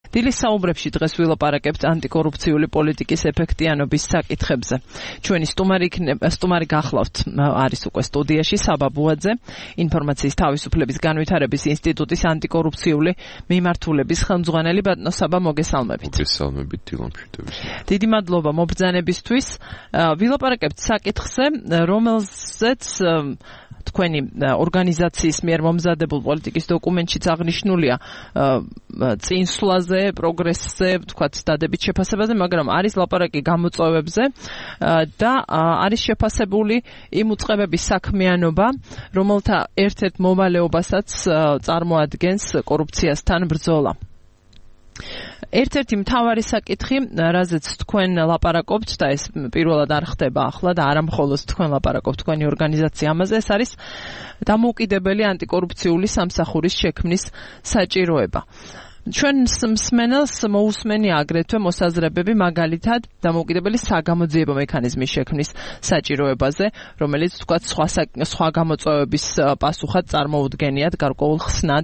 დილის საუბრებში დღეს ვილაპარაკებთ ანტიკორუფციული პოლიტიკის ეფექტიანობის საკითხებზე. ჩვენი სტუმარი გახლავთ არის უკვე სტუდიაში საბა ბუაძე, ინფორმაციის თავისუფლების განვითარების ინსტიტუტის ანტიკორუფციული მიმართულების ხელმძღვანელი. ბატონო საბა, მოგესალმებით. მოგესალმებით, დილამშვიდობის. დიდი მადლობა მობრძანებისთვის. ვილაპარაკებთ საკითხზე, რომელზეც თქვენი ორგანიზაციის მიერ მომზადებულ პოლიტიკის დოკუმენტშიც აღნიშნულია წინსვლაზე, პროგრესზე, თქვათ დადებით შეფასებაზე, მაგრამ არის ლაპარაკი გამოწვევებზე და არის შეფასებული იმ უწყებების საქმიანობა, რომელთა ერთ-ერთ მოვალეობასაც წარმოადგენს კორუფციასთან ბრძოლა. ერთ-ერთი მთავარი საკითხი, რაზეც თქვენ ლაპარაკობთ და ეს პირველად არ ხდება ახლა და არა მხოლოდ თქვენ ლაპარაკობთ, თქვენი ორგანიზაცია ამაზე, ეს არის დამოუკიდებელი ანტიკორუფციული სამსახურის შექმნის საჭიროება. ჩვენ მსმენელს მოусმენია აგრეთვე მოსაზრებები მაგალითად დამოუკიდებელი საგამოძიებო მექანიზმის შექმნის საჭიროებაზე, რომელიც თქვათ სხვა გამოწვევების პასუხად წარმოუდგენიათ გარკვეულ ხსნად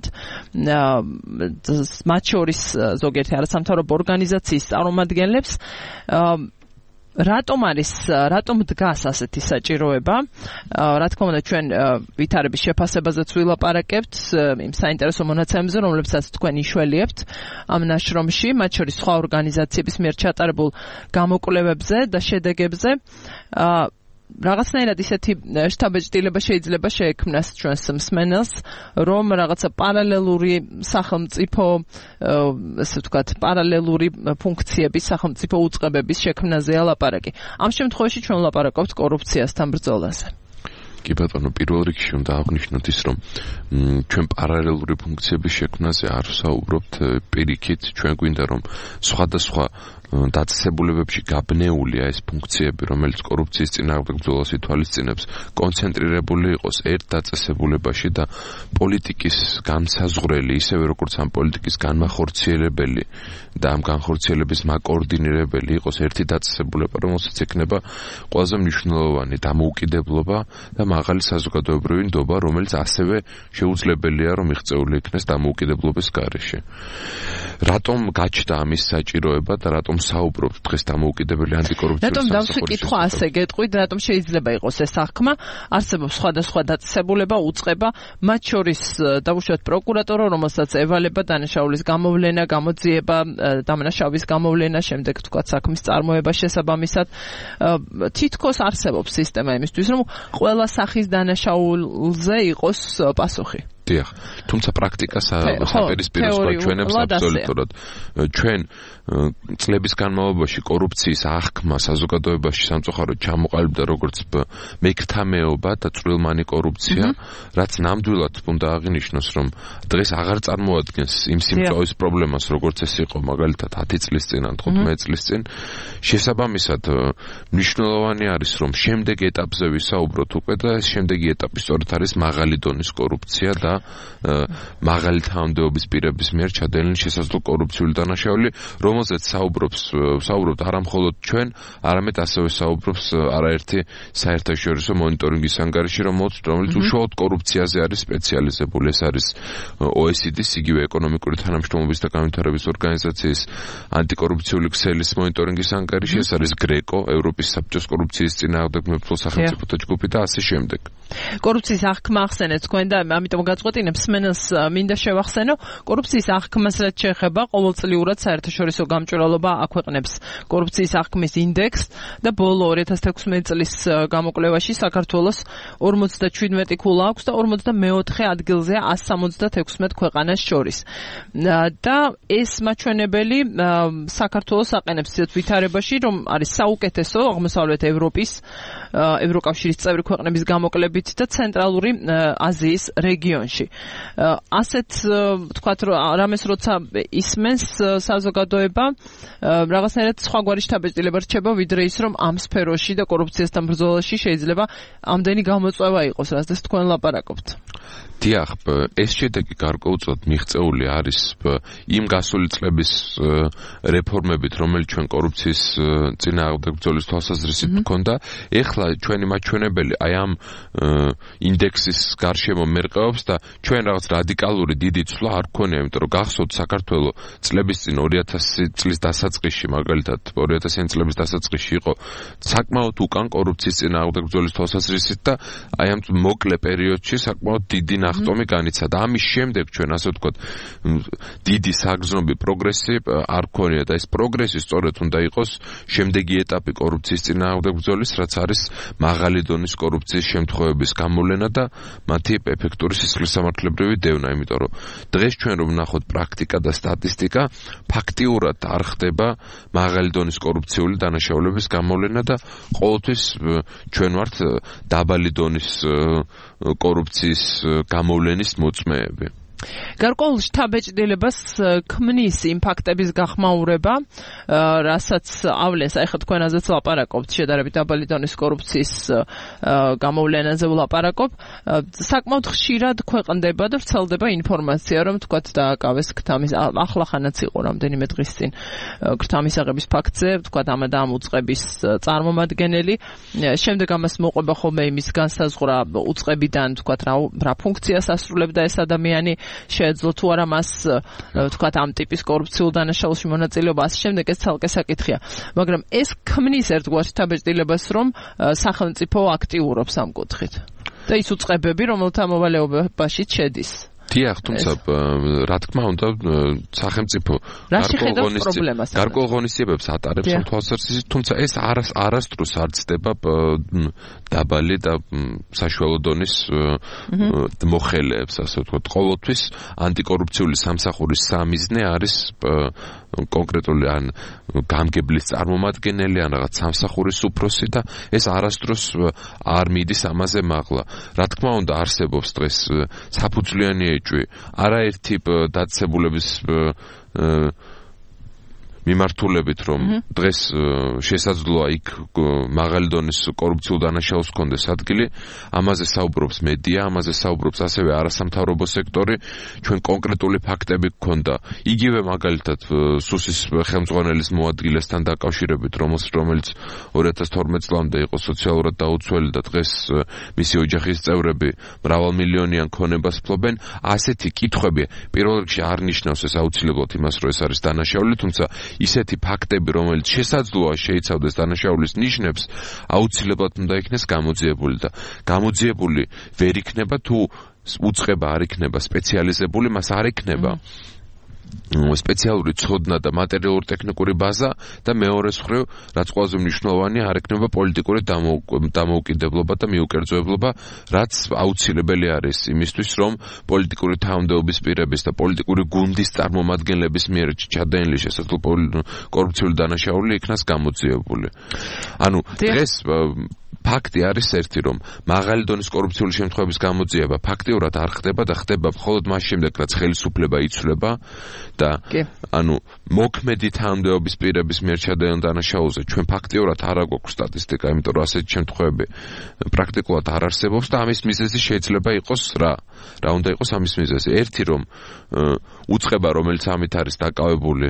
მათ შორის ზოგიერთი არასამთავრობო ორგანიზაციის წარმომადგენლებს. რატომ დგას ასეთი საჭიროება? რა თქმა უნდა, ჩვენ ვითარების შეფასებაზეც ვილაპარაკებთ იმ საინტერესო მონაცემებზე, რომლებსაც თქვენ იშველიებთ ამ ნაშრომში, მათ შორის სხვა ორგანიზაციების მიერ ჩატარებულ გამოკვლევებზე და შედეგებზე. რაღაცნაირად ისეთი შთაბეჭდილება შეიძლება შეექმნას ჩვენს მსმენელს, რომ რაღაცა პარალელური სახელმწიფო, ასე ვთქვათ, პარალელური ფუნქციების, სახელმწიფო უწყებების შექმნაზეა ლაპარაკი. ამ შემთხვევაში ჩვენ ლაპარაკობთ კორუფციასთან ბრძოლაზე. კი ბატონო, პირველ რიგში უნდა აღვნიშნოთ ის, რომ ჩვენ პარალელური ფუნქციების შექმნაზე არ ვსაუბრობთ პირიქით, ჩვენ გვინდა რომ სხვადასხვა დაწესებულებებში გაბნეულია ეს ფუნქციები, რომელიც კორუფციის წინააღმდეგ ბრძოლას ითვალისწინებს, კონცენტრირებული იყოს ერთ დაწესებულებაში და პოლიტიკის განსაზღვრელი, ისევე როგორც ამ პოლიტიკის განმახორციელებელი და ამ განხორციელების მაკოორდინირებელი იყოს ერთი დაწესებულება, რომელსაც ექნება ყველაზე მნიშვნელოვანი დამოუკიდებლობა და მაღალი საზოგადოებრივი ნდობა, რომელიც ასევე შეუძლებელია, რომ მიღწეული იქნეს დამოუკიდებლობის გარეშე. რატომ გაჩნდა ამის საჭიროება და რატომ საუბრობთ დღეს დამოუკიდებელი ანტიკორუფციული რატომ დავსვიკითხო ასე გეტყვით, რატომ შეიძლება იყოს ეს საქმე? არსებობს სხვადასხვა დაწესებულება, უწყება, მათ შორის დავუშვათ პროკურატორო, რომელსაც ევალება დანაშაულის გამოვლენა, გამოძიება, დამნაშავის გამოვლენა, შემდეგ თქვათ საქმის წარმოება შესაბამისად. თითქოს არსებობს სისტემა იმისთვის, რომ ყველა სახის დანაშაულზე იყოს პასუხი. დიახ, თუმცა პრაქტიკა საპირისპიროს გვაჩვენებს აბსოლუტურად. ჩვენ წლების განმავლობაში კორუფციის აღქმა საზოგადოებაში სამწუხაროდ ჩამოყალიბდა როგორც მექთამეობა და წვრილმანი კორუფცია, რაც ნამდვილად უნდა აღინიშნოს, რომ დღეს აღარ წარმოადგენს იმ სიმწავის პრობლემას, როგორც ეს იყო მაგალითად 10 წლის წინ ან 15 წლის წინ. შესაბამისად, მნიშვნელოვანი არის, რომ შემდეგ ეტაპზე ვისაუბროთ უკვე და ეს შემდეგი ეტაპი სწორედ არის მაღალი დონის კორუფცია და მაღალი თანამდებობის პირების მიერ ჩადენილი შესაძლო კორუფციული დანაშაული, რომელზეც საუბრობთ არა მხოლოდ ჩვენ, არამედ ასევე საუბრობს არაერთი საერთაშორისო მონიტორინგის ანგარიში, რომელიც უშუალოდ კორუფციაზე არის სპეციალიზებული. ეს არის OECD-ის, იგივე ეკონომიკური თანამშრომლობის და განვითარების ორგანიზაციის ანტიკორუფციული ქსელის მონიტორინგის ანგარიში, ეს არის GRECO, ევროპის საბჭოს კორუფციის წინააღმდეგ მებრძოლ სახელმწიფოთა ჯგუფი და ასე შემდეგ. კორუფციის აღქმა ახსენეთ თქვენ და ამიტომ გაწყვეტინებ მსმენელს მინდა შევახსენო, კორუფციის აღქმას რაც შეეხება, ყოველწლიურად საერთაშორისო გამჭვირვალობა აქვეყნებს კორუფციის აღქმის ინდექსს და ბოლო 2016 წლის გამოკვლევაში საქართველოს 57 ქულა აქვს და 44 ადგილზეა 176 ქვეყანას შორის. და ეს მაჩვენებელი საქართველოს აყენებს ვითარებაში, რომ არის საუკეთესო აღმოსავლეთ ევროპის, ევროკავშირის წევრი ქვეყნების გამოკლებით და ცენტრალური აზიის რეგიონში. ასეთ თქვათ, რამეს როცა ისმენს საზოგადოება, რაღაცნაირად სხვაგვარი შთაბეჭდილება რჩება, ვიდრე ის, რომ ამ სფეროში და კორუფციასთან ბრძოლაში შეიძლება ამდენი გამოწვევა იყოს, რასაც თქვენ ლაპარაკობთ. დიახ, ეს შედეგი გარკვეულწილად მიღწეული არის იმ გასული წლების რეფორმებით, რომელიც ჩვენ კორუფციის წინააღმდეგ ბრძოლის თვალსაზრისით მქონდა. ეხლა ახლა ჩვენი მაჩვენებელი აი ამ ინდექსის გარშემო მერყეობს და ჩვენ რაღაც რადიკალური დიდი ცვლა არ გქონია, იმიტომ რომ გახსოვთ საქართველოს წლების წინ 2000 წლის დასაწყისში, მაგალითად 2000 წლების დასაწყისში იყო საკმაოდ უკან კორუფციის წინააღმდეგ ბრძოლის თვალსაზრისით და აი ამ მოკლე პერიოდში საკმაოდ დიდი ნახტომი განიცადა. ამის შემდეგ ჩვენ ასე ვთქვათ დიდი საგრძნობი პროგრესი არ გქონია და ეს პროგრესი სწორედ უნდა იყოს შემდეგი ეტაპი კორუფციის წინააღმდეგ ბრძოლის, რაც არის მაღალი დონის კორუფციის შემთხვევების გამოვლენა და მათი ეფექტური სისხლისამართლებრივი დევნა, იმიტომ რომ დღეს ჩვენ რომ ვნახოთ პრაქტიკა და სტატისტიკა, ფაქტიურად არ ხდება მაღალი დონის კორუფციული დანაშაულების გამოვლენა და ყოველთვის ჩვენ ვართ დაბალი დონის კორუფციის გამოვლენის მოწმეები. გარკვეულ შთაბეჭდილებას ქმნის იმ ფაქტების გახმაურება, რასაც ავლენს, აი ხა თქვენ აზრს ლაპარაკობთ, შედარებით დაბალი დონის კორუფციის გამოვლენაზე ვლაპარაკობ. საკმაოდ ხშირად ქვეყნდება და ვრცელდება ინფორმაცია, რომ თქვათ დააკავეს ქთამის, ახლახანაც იყო რამდენიმე დღის წინ ქთამისაღების ფაქტზე, თქვათ ამ და ამ უწყების წარმომადგენელი. შემდეგ ამას მოყვება ხოლმე იმის განსაზღვრა უწყებიდან, თქვათ რა ფუნქციას ასრულებდა ეს ადამიანი, შეეძლო თუ არა მას თქვათ ამ ტიპის კორუფციულ დანაშაულში მონაწილეობა, ასე შემდეგ, ეს ცალკე საკითხია. მაგრამ ეს ქმნის ერთგვარ შთაბეჭდილებას, რომ სახელმწიფო აქტიურობს ამ კუთხით. და ის უწყებები, რომელთა მოვალეობაში შედის. დიახ, თუმცა რა თქმა უნდა სახელმწიფო გარკვეულ ღონისძიებებს ატარებს ამ თვალსაზრისით, თუმცა ეს არასდროს არ ცდება დაბალი და საშუალო დონის მოხელეებს, ასე ვთქვათ. ყოველთვის ანტიკორუფციული სამსახურის სამიზნე არის კონკრეტული ან გამგებლის წარმომადგენელი ან რაღაც სამსახურის უფროსი და ეს არასდროს არ მიდის ამაზე მაღლა. რა თქმა უნდა არსებობს დღეს საფუძვლიანი ეჭვი არაერთი დაწესებულების მიმართულებით, რომ დღეს შესაძლოა იქ მაღალი დონის კორუფციულ დანაშაულს ჰქონდეს ადგილი, ამაზე საუბრობს მედია, ამაზე საუბრობს ასევე არასამთავრობო სექტორი, ჩვენ კონკრეტული ფაქტები გქონდა. იგივე მაგალითად სუსის ხელმძღვანელის მოადგილესთან დაკავშირებით, რომელიც 2012 წლამდე იყო სოციალურად დაუცველი და დღეს მისი ოჯახის წევრები მრავალმილიონიან ქონებას ფლობენ, ასეთი კითხვები პირველ რიგში არ ნიშნავს ეს აუცილებლად იმას, რომ ეს არის დანაშაული, თუმცა ისეთი ფაქტები, რომელიც შესაძლოა შეიცავდეს დანაშაულის ნიშნებს, აუცილებლად უნდა იქნეს გამოძიებული და გამოძიებული ვერ იქნება თუ უწყება არ იქნება სპეციალიზებული, მას არ იქნება სპეციალური ცოდნა და მატერიალურ-ტექნიკური ბაზა და მეორე მხრივ, რაც ყველაზე მნიშვნელოვანია, არ იქნება პოლიტიკური დამოუკიდებლობა და მიუკერძოებლობა, რაც აუცილებელი არის იმისთვის, რომ პოლიტიკური თავმდეობის პირების და პოლიტიკური გუნდის წარმომადგენლების მიერ ჩადენილი შესაძლო კორუფციული დანაშაული იქნას გამოძიებული. ანუ დღეს ფაქტი არის ერთი, რომ მაღალი დონის კორუფციული შემთხვევების გამოძიება ფაქტიურად არ ხდება და ხდება მხოლოდ მას შემდეგ, რაც ხელისუფლება იცვლება და ანუ მოქმედი თანამდებობის პირების მიერ ჩადენილ დანაშაულზე ჩვენ ფაქტიურად არ აგვაქვს სტატისტიკა, იმიტომ რომ ასეთი შემთხვევები პრაქტიკულად არ არსებობს და ამის მიზეზი შეიძლება იყოს რა უნდა იყოს ამის მიზეზი. ერთი, რომ უწყება, რომელიც ამით არის დაკავებული,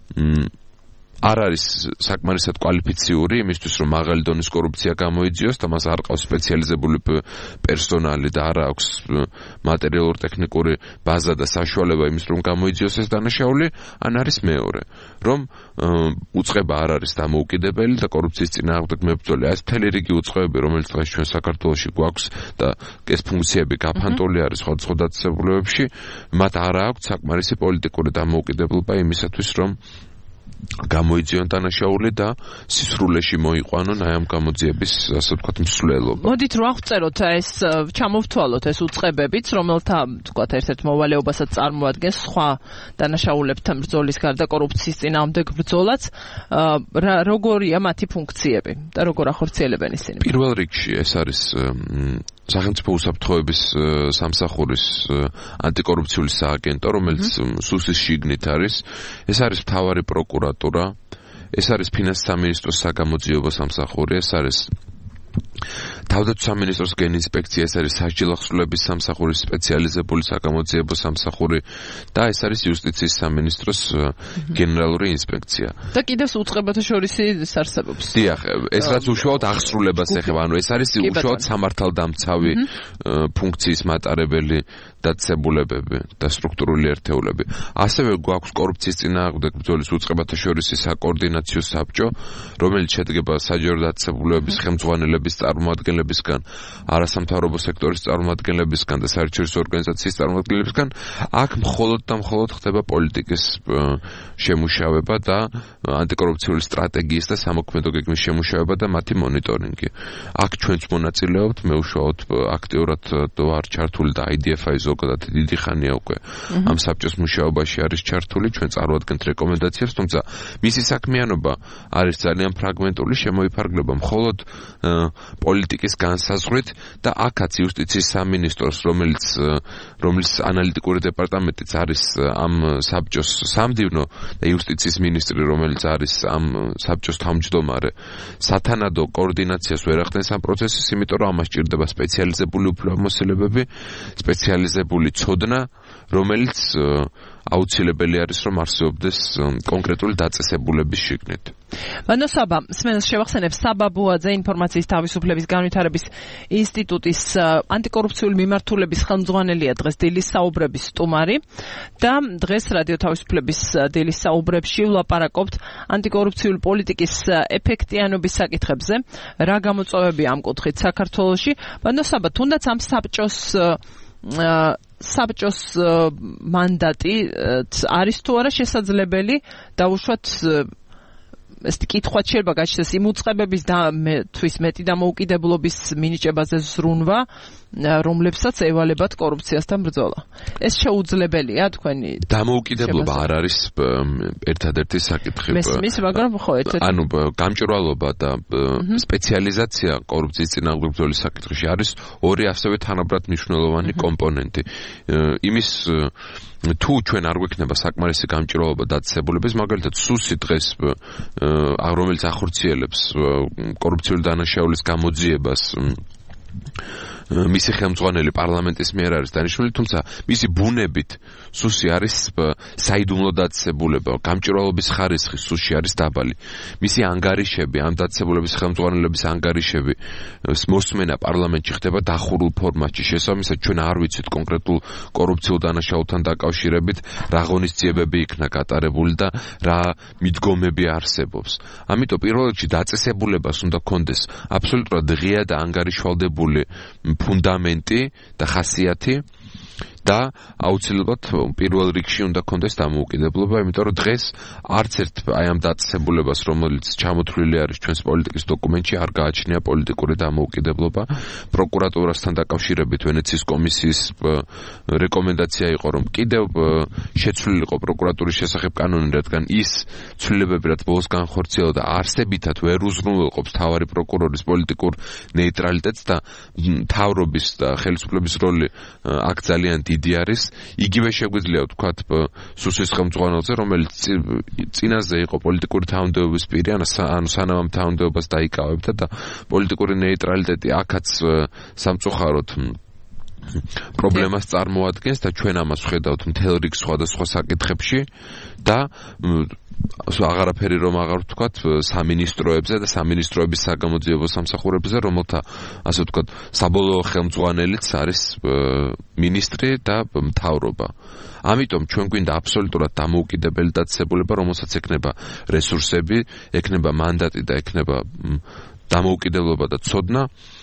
არ არის საკმარისად კვალიფიციური იმისთვის, რომ მაღალი დონის კორუფცია გამოიძიოს და მას არ ყავს სპეციალიზებული პერსონალი და არ აქვს მატერიალურ-ტექნიკური ბაზა და საშუალება იმის, რომ გამოიძიოს ეს დანაშაული, ან არის მეორე, რომ უწყება არ არის დამოუკიდებელი და კორუფციის წინააღმდეგ მებრძოლი. ეს მთელი რიგი უწყებები, რომელიც დღეს ჩვენ საქართველოში გვაქვს და ეს ფუნქციები გაფანტული არის სხვადასხვა დაწესებულებებში, მათ არ აქვს საკმარისი პოლიტიკური დამოუკიდებლობა იმისათვის, რომ გამოიძიონ დანაშაული და სისრულეში მოიყვანონ აი ამ გამოძიების, ასე ვთქვათ, მსვლელობა. მოდით რა ვწეროთ ეს ჩამოვთვალოთ ეს უწყებებიც, რომელთა ვთქვათ ერთ-ერთ მოვალეობასაც წარმოადგენს სხვა დანაშაულებთან ბრძოლის გარდა კორუფციის წინააღმდეგ ბრძოლაც, როგორია მათი ფუნქციები და როგორ ახორციელებენ ისინი? პირველ რიგში ეს არის სახელმწიფო უსაფრთხოების სამსახურის ანტიკორუფციული სააგენტო, რომელიც სუსის შიგნით არის. ეს არის მთავარი პროკურატურა, ეს არის ფინანსთა სამინისტროს საგამოძიებო სამსახური, ეს არის თავდაცვის სამინისტროს გენინსპექცია, ეს არის სასჯელო აღსრულების სამსახურის სპეციალიზებული საგამოძიებო სამსახური და ეს არის იუსტიციის სამინისტროს გენერალური ინსპექცია. და კიდევ უწყებათა შორისი არსებობს. დიახ, ეს რაც უშუალოდ აღსრულებას ეხება, ანუ ეს არის უშუალოდ სამართალდამცავი ფუნქციის მატარებელი დაწესებულებები და სტრუქტურული ერთეულები. ასევე გვაქვს კორუფციის წინააღმდეგ ბრძოლის უწყებათა შორისი საკოორდინაციო საბჭო, რომელიც შედგება საჯარო დაწესებულებების ხელმძღვანელების წარმომადგენლებისგან, არასამთავრობო სექტორის წარმომადგენლებისგან და საერთაშორისო ორგანიზაციის წარმომადგენლებისგან. აქ მხოლოდ და მხოლოდ ხდება პოლიტიკის შემუშავება და ანტიკორუფციული სტრატეგიის და სამოქმედო გეგმის შემუშავება და მათი მონიტორინგი. აქ ჩვენც მონაწილეობთ, მე უშუალოდ აქტიურად ვარ ჩართული და IDF-ი ზოგადად დიდი ხანია უკვე ამ საბჭოს მუშაობაში არის ჩართული, ჩვენ წარვადგენთ რეკომენდაციებს, თუმცა მისი საქმიანობა არის ძალიან ფრაგმენტული, შემოიფარგლება მხოლოდ პოლიტიკის განსაზღვრით და აქაც იუსტიციის სამინისტროს, რომელიც ანალიტიკური დეპარტამენტიც არის ამ საბჭოს სამდივნო და იუსტიციის მინისტრი, რომელიც არის ამ საბჭოს თავმჯდომარე, სათანადო კოორდინაციას ვერ ახდენს ამ პროცესის, იმიტომ რომ ამას სჭირდება სპეციალიზებული უფლებამოსილებები, სპეციალიზებული ცოდნა, რომელიც აუცილებელი არის, რომ არსებობდეს კონკრეტული დაწესებულების შიგნით. ბანო საბა, სმენელს შევახსენებ საბაბუაძე ინფორმაციის თავისუფლების განვითარების ინსტიტუტის ანტიკორუფციული მიმართულების ხელმძღვანელია დღეს დილის საუბრების სტუმარი და დღეს რადიო თავისუფლების დილის საუბრებში ვლაპარაკობთ ანტიკორუფციული პოლიტიკის ეფექტიანობის საკითხებზე, რა გამოწვევებია ამ კუთხით საქართველოში. ბანო საბა, თუნდაც ამ საბჭოს მანდატი არის თუ არა შესაძლებელი დაუშვათ ეს კითხვაც შეიძლება გაჩნდეს იმ უწყებების თვის მეტი დამოუკიდებლობის მინიჭებაზე ზრუნვა, რომლებსაც ევალებათ კორუფციასთან ბრძოლა. ეს შეუძლებელია თქვენი დამოუკიდებლობა არ არის ერთადერთი საკითხი. მესმის, მაგრამ ხო ანუ გამჭვირვალობა და სპეციალიზაცია კორუფციის წინააღმდეგ ბრძოლის საკითხში არის ორი ასევე თანაბრად მნიშვნელოვანი კომპონენტი. იმის თუ ჩვენ არ გვექნება საკმარისი გამჭვირვალობა დაწესებულების, მაგალითად სუსი დღეს რომელიც ახორციელებს კორუფციული დანაშაულის გამოძიებას, მისი ხელმძღვანელი პარლამენტის მიერ არის დანიშნული, თუმცა მისი ბუნებით სუსი არის საიდუმლო დაწესებულება, გამჭვირვალობის ხარისხი სუსში არის დაბალი. მისი ანგარიშები, ამ დაწესებულების ხელმძღვანელების ანგარიშები მოსმენა პარლამენტში ხდება დახურულ ფორმატში. შესაბამისად, ჩვენ არ ვიცით კონკრეტულ კორუფციულ დანაშაულთან დაკავშირებით რა ღონისძიებები იქნა გატარებული და რა მიდგომები არსებობს. ამიტომ პირველ რიგში დაწესებულებას უნდა ჰქონდეს აბსოლუტურად ღია და ანგარიშვალდებული ფუნდამენტი და ხასიათი და აუცილებლად პირველ რიგში უნდა ჰქონდეს დამოუკიდებლობა, იმიტომ რომ დღეს არც ერთ აი ამ დაწესებულებას, რომელიც ჩამოთვლილი არის ჩვენს პოლიტიკის დოკუმენტში, არ გააჩნია პოლიტიკური დამოუკიდებლობა. პროკურატურასთან დაკავშირებით ვენეციის კომისიის რეკომენდაცია იყო, რომ კიდევ შეცვლილიყო პროკურატურის შესახებ კანონი, რადგან ის ცვლილებები, რაც ბოლოს განხორციელდა, არსებითად ვერ უზრუნველყოფს მთავარი პროკურორის პოლიტიკურ ნეიტრალიტეტს და მთავრობის და ხელისუფლების როლი აქ ძალიან დიდი არის. იგივე შეგვიძლია ვთქვათ სუსის ხელმძღვანელზე, რომელიც წინაზე იყო პოლიტიკური თანამდებობის პირი, ანუ სანამ ამ თანამდებობას დაიკავებდა და პოლიტიკური ნეიტრალიტეტი აქაც სამწუხაროდ პრობლემას წარმოადგენს და ჩვენ ამას ვხედავთ მთელ რიგ სხვადასხვა საკითხებში და აღარაფერი რომ აღარ ვთქვათ სამინისტროებზე და სამინისტროების საგამოძიებო სამსახურებზე, რომელთა ასე ვთქვათ საბოლოო ხელმძღვანელიც არის მინისტრი და მთავრობა. ამიტომ ჩვენ გვინდა აბსოლუტურად დამოუკიდებელი დაწესებულება, რომელსაც ექნება რესურსები, ექნება მანდატი და ექნება დამოუკიდებლობა და ცოდნა,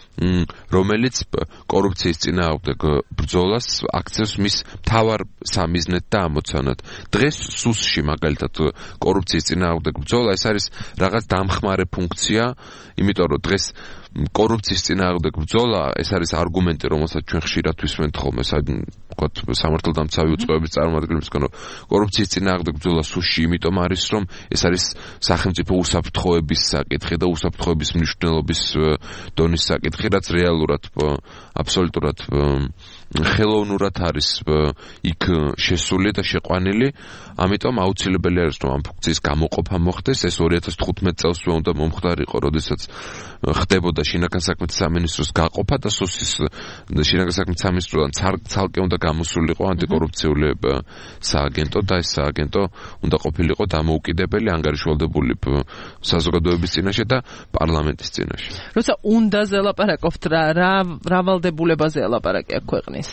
რომელიც კორუფციის წინააღმდეგ ბრძოლას აქცევს მის მთავარ სამიზნედ და ამოცანად. დღეს სუსში მაგალითად კორუფციის წინააღმდეგ ბრძოლა ეს არის რაღაც დამხმარე ფუნქცია, იმიტომ რომ დღეს კორუფციის წინააღმდეგ ბრძოლა ეს არის არგუმენტი, რომელსაც ჩვენ ხშირად ვისმენთ ხოლმე სამართალდამცავი უწყებების წარმომადგენლებისგან, რომ კორუფციის წინააღმდეგ ბრძოლა სუსში იმიტომ არის, რომ ეს არის სახელმწიფო უსაფრთხოების საკითხი და უსაფრთხოების მნიშვნელობის დონის საკითხი, რაც რეალურად აბსოლუტურად ხელოვნურად არის იქ შესული და შეყვანილი. ამიტომ აუცილებელი არის, რომ ამ ფუნქციის გამოყოფა მოხდეს. ეს 2015 წელს უნდა მომხდარიყო, როდესაც ხდებოდა ხდებოდა შინაგან საქმეთა სამინისტროს გაყოფა და სუსის შინაგან საქმეთა სამინისტროდან ცალკე უნდა გამოსულიყო ანტიკორუფციული სააგენტო და ეს სააგენტო უნდა ყოფილიყო დამოუკიდებელი, ანგარიშვალდებული საზოგადოების წინაშე და პარლამენტის წინაშე. როცა უნდა ზელაპარაკობთ რა ვალდებულებაზე ელაპარაკი აქ ქვეყნის?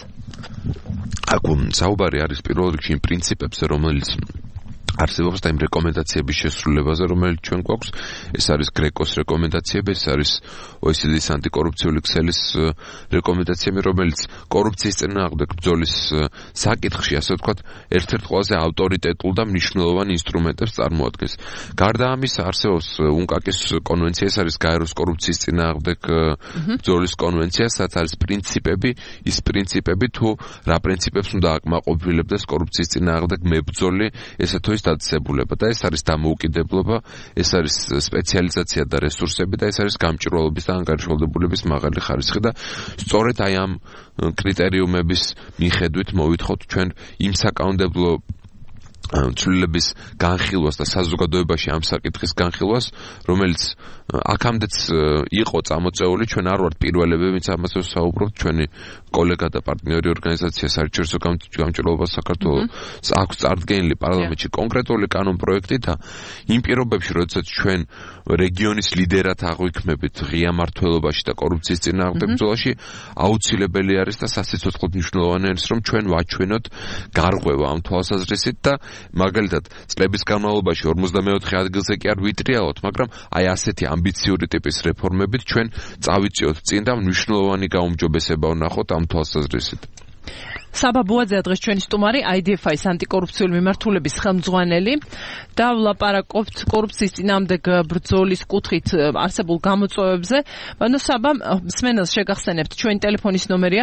აქ საუბარი არის პირველ რიგში იმ პრინციპებზე, რომელიც არსებობს და იმ რეკომენდაციების შესრულებაზე, რომელიც ჩვენ გვაქვს. ეს არის გრეკოს რეკომენდაციები, ეს არის OECD-ის ანტიკორუფციული ქსელის რეკომენდაციები, რომელიც კორუფციის წინააღმდეგ ბრძოლის საკითხში, ასე ვთქვათ, ერთ-ერთ ყველაზე ავტორიტეტულ და მნიშვნელოვან ინსტრუმენტებს წარმოადგენს. გარდა ამისა, არსებობს UNCAC-ის კონვენცია, ეს არის გაეროს კორუფციის წინააღმდეგ ბრძოლის კონვენცია, სადაც არის პრინციპები, ის პრინციპები თუ რა პრინციპებს უნდა აკმაყოფილებდეს კორუფციის წინააღმდეგ მებრძოლი, ესე თუ ის დაწესებულება და ეს არის დამოუკიდებლობა, ეს არის სპეციალიზაცია და რესურსები და ეს არის გამჭვირვალობის და ანგარიშვალდებულების მაღალი ხარისხი და სწორედ აი ამ კრიტერიუმების მიხედვით მოვითხოვთ ჩვენ იმ საკანონმდებლო ცვლილების განხილვას და საზოგადოებაში ამ საკითხის განხილვას, რომელიც აქამდეც იყო წამოწეული, ჩვენ არ ვართ პირველები, ვინც ამაზე საუბრობთ, ჩვენი კოლეგა და პარტნიორი ორგანიზაცია საერთაშორისო გამჭვირვალობა საქართველოს აქვს წარდგენილი პარლამენტში კონკრეტული კანონპროექტი და იმ პირობებში, როდესაც ჩვენ რეგიონის ლიდერად აღვიქმებით ღია მმართველობაში და კორუფციის წინააღმდეგ ბრძოლაში, აუცილებელი არის და სასიცოცხლოდ მნიშვნელოვანი არის, რომ ჩვენ ვაჩვენოთ გარღვევა ამ თვალსაზრისით და მაგალითად, წლების განმავლობაში 54 ადგილზე კი არ ვიტრიალოთ, მაგრამ აი ასეთი ამბიციური ტიპის რეფორმებით ჩვენ წავიწიოთ წინ და მნიშვნელოვანი გაუმჯობესება ვნახოთ ამ თვალსაზრისით. საბა ბუაძე დღეს ჩვენი სტუმარი, IDFI-ის ანტიკორუფციული მიმართულების ხელმძღვანელი და ვლაპარაკობთ კორუფციის წინააღმდეგ ბრძოლის კუთხით არსებულ გამოწვევებზე. ანუ საბა, მსმენელს შეგახსენებთ, ჩვენი ტელეფონის ნომერია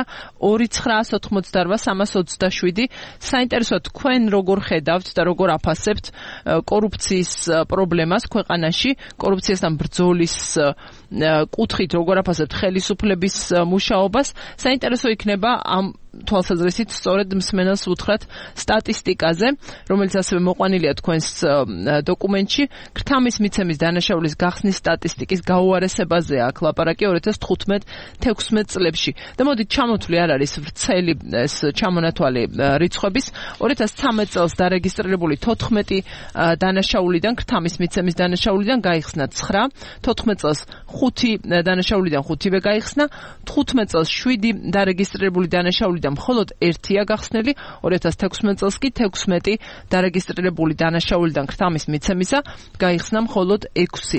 2988 327. საინტერესოა თქვენ როგორ ხედავთ და როგორ აფასებთ კორუფციის პრობლემას ქვეყანაში, კორუფციასთან ბრძოლის კუთხით როგორ აფასებთ ხელისუფლების მუშაობას. საინტერესო იქნება ამ თვალსაზრისით სწორედ მსმენელს უთხრათ სტატისტიკაზე, რომელიც ასევე მოყვანილია თქვენს დოკუმენტში. ქრთამის მიცემის დანაშაულის გახსნის სტატისტიკის გაუარესებაზე აქ ლაპარაკი 2015-16 წლებში. და მოდით ჩამოთვლი არ არის ვრცელი ეს ჩამონათვალი რიცხვების. 2013 წელს დარეგისტრირებული 14 დანაშაულიდან, ქრთამის მიცემის დანაშაულიდან გაიხსნა 9, 14 წელს 5 დანაშაულიდან 5-ვე გაიხსნა, 15 წელს 7 დარეგისტრირებული დანაშაულიდან მხოლოდ 1-ია გახსნილი, 2016 წელს კი 16 დარეგისტრირებული დანაშაულიდან ქრთამის მიცემისა გაიხსნა მხოლოდ 6.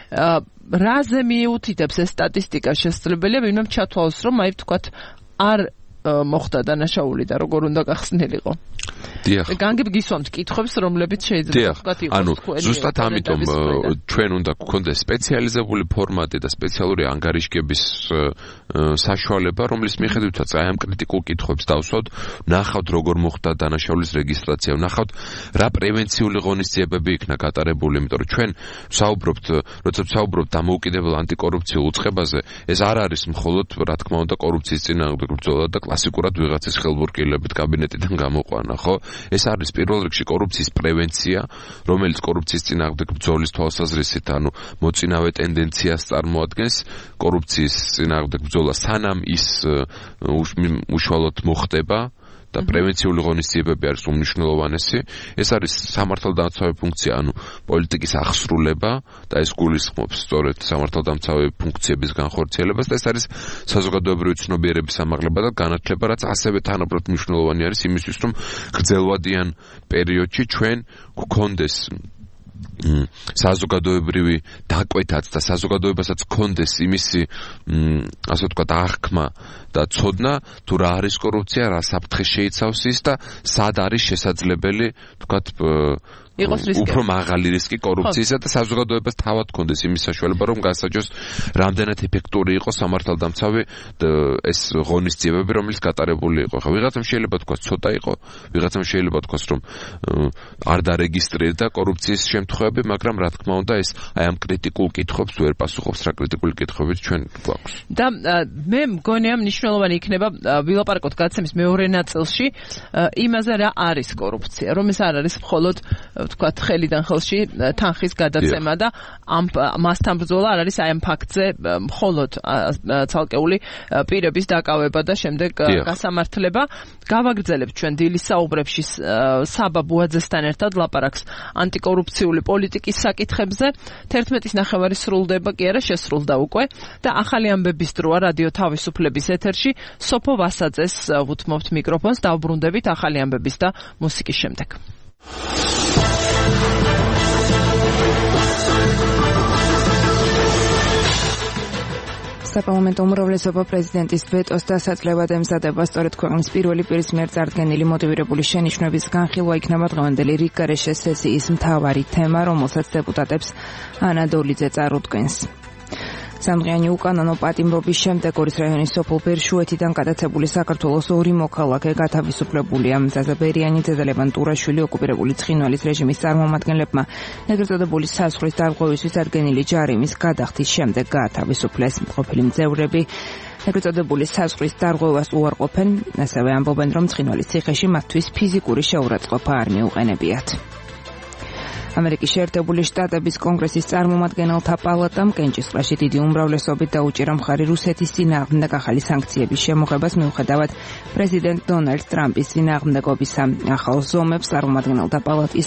რაზე მიუთითებს ეს სტატისტიკა? შესაძლებელია ვინმე ჩათვალოს, რომ აი ვთქვათ არ მოხდა დანაშაული და როგორ უნდა გახსნილიყო. დიახ. განგებ გისვამთ კითხვებს, რომლებიც შეიძლება ვთქვათ იყოს. ანუ ზუსტად ამიტომ ჩვენ უნდა გქონდეს სპეციალიზებული ფორმატი და სპეციალური ანგარიშგების საშუალება, რომლის მიხედვითაც აი ამ კრიტიკულ კითხვებს დავსვათ, ნახავთ როგორ მოხდა დანაშაულის რეგისტრაცია, ნახავთ რა პრევენციული ღონისძიებები იქნა გატარებული, იმიტომ რომ ჩვენ როცა ვსაუბრობთ დამოუკიდებელ ანტიკორუფციულ უწყებაზე, ეს არ არის მხოლოდ რა თქმა უნდა კორუფციის წინააღმდეგ ბრძოლა და კლასიკურად ვიღაცის ხელბურკილებით კაბინეტიდან გამოყვანა, ხო? ეს არის პირველ რიგში კორუფციის პრევენცია, რომელიც კორუფციის წინააღმდეგ ბრძოლის თვალსაზრისით, ანუ მოწინავე ტენდენციას წარმოადგენს. კორუფციის წინააღმდეგ ბრძოლა სანამ ის უშუალოდ მოხდება და პრევენციული ღონისძიებები არის უმნიშვნელოვანესი. ეს არის სამართალდამცავი ფუნქცია, ანუ პოლიტიკის აღსრულება და ეს გულისხმობს სწორედ სამართალდამცავი ფუნქციების განხორციელებას და ეს არის საზოგადოებრივი ცნობიერების ამაღლება და განათლება, რაც ასევე თანაბრად მნიშვნელოვანი არის იმისთვის, რომ გრძელვადიან პერიოდში ჩვენ გქონდეს საზოგადოებრივი დაკვეთაც და საზოგადოებასაც გქონდეს იმისი ასე ვთქვათ აღქმა და ცოდნა თუ რა არის კორუფცია, რა საფრთხე შეიცავს ის და სად არის შესაძლებელი ვთქვათ უფრო მაღალი რისკი კორუფციისა და საზოგადოებას თავად გქონდეს იმის საშუალება, რომ გასაჯოს რამდენად ეფექტური იყო სამართალდამცავი ეს ღონისძიებები, რომელიც გატარებული იყო. ხა ვიღაცამ შეიძლება თქვას ცოტა იყო, ვიღაცამ შეიძლება თქვას რომ არ დარეგისტრირდა კორუფციის შემთხვევები, მაგრამ რა თქმა უნდა ეს აი ამ კრიტიკულ კითხვებს ვერ პასუხობს, რა კრიტიკული კითხვებით ჩვენ გვაქვს. და მე მგონია მნიშვნელოვანი იქნება ვილაპარაკოთ გაცემის მეორე ნაწილში იმაზე რა არის კორუფცია, რომ ეს არ არის მხოლოდ თქვა ხელიდან ხელში თანხის გადაცემა და მასთან ბრძოლა არ არის აი ამ ფაქტზე მხოლოდ ცალკეული პირების დაკავება და შემდეგ გასამართლება. გავაგრძელებთ ჩვენ დილის საუბრებში საბა ბუაძესთან ერთად ლაპარაკს ანტიკორუფციული პოლიტიკის საკითხებზე. 11:30 სრულდება კი არა, შესრულდა უკვე და ახალი ამბების დროა რადიო თავისუფლების ეთერში. სოფო ვასაძეს ვუთმობთ მიკროფონს, დავბრუნდებით ახალი ამბების და მუსიკის შემდეგ. საპარლამენტო უმრავლესობა პრეზიდენტის ვეტოს დასაწყებად ემზადება. სწორედ ქვეყნის პირველი პირის მიერ წარდგენილი მოტივირებული შენიშვნების განხილვა იქნება დღევანდელი რიგგარეშე სესიის მთავარი თემა, რომელსაც დეპუტატებს ანა დოლიძე წარუდგენს. სამდღიანი უკანონო პატიმრობის შემდეგ ორის რაიონის სოფელ ბერშუეთიდან გადაცებული საქართველოს ორი მოქალაქე გათავისუფლებულია. ზაზა ბერიანი, ზაზა ლევან ტურაშვილი ოკუპირებული ცხინვალის რეჟიმის წარმომადგენლებმა ეგრეთ წოდებული საზღვრის დარღვევისთვის ადგენილი ჯარიმის გადახდის შემდეგ გაათავისუფლეს. ყოფილი მძევრები ეგრეთ წოდებული საზღვრის დარღვევას უარყოფენ, ასევე ამბობენ, რომ ცხინვალის ციხეში მათთვის ფიზიკური შეურაცხყოფა არ მიუყენებიათ. ამერიკის შეერთებული შტატების კონგრესის წარმომადგენელთა პალატამ კენჭისყრაში დიდი უმრავლესობით დაუჭირა მხარი რუსეთის წინააღმდეგ ახალი სანქციების შემოღებას მიუხედავად პრეზიდენტ დონალდ ტრამპის წინააღმდეგობისა. ახალ ზომებს წარმომადგენელთა პალატის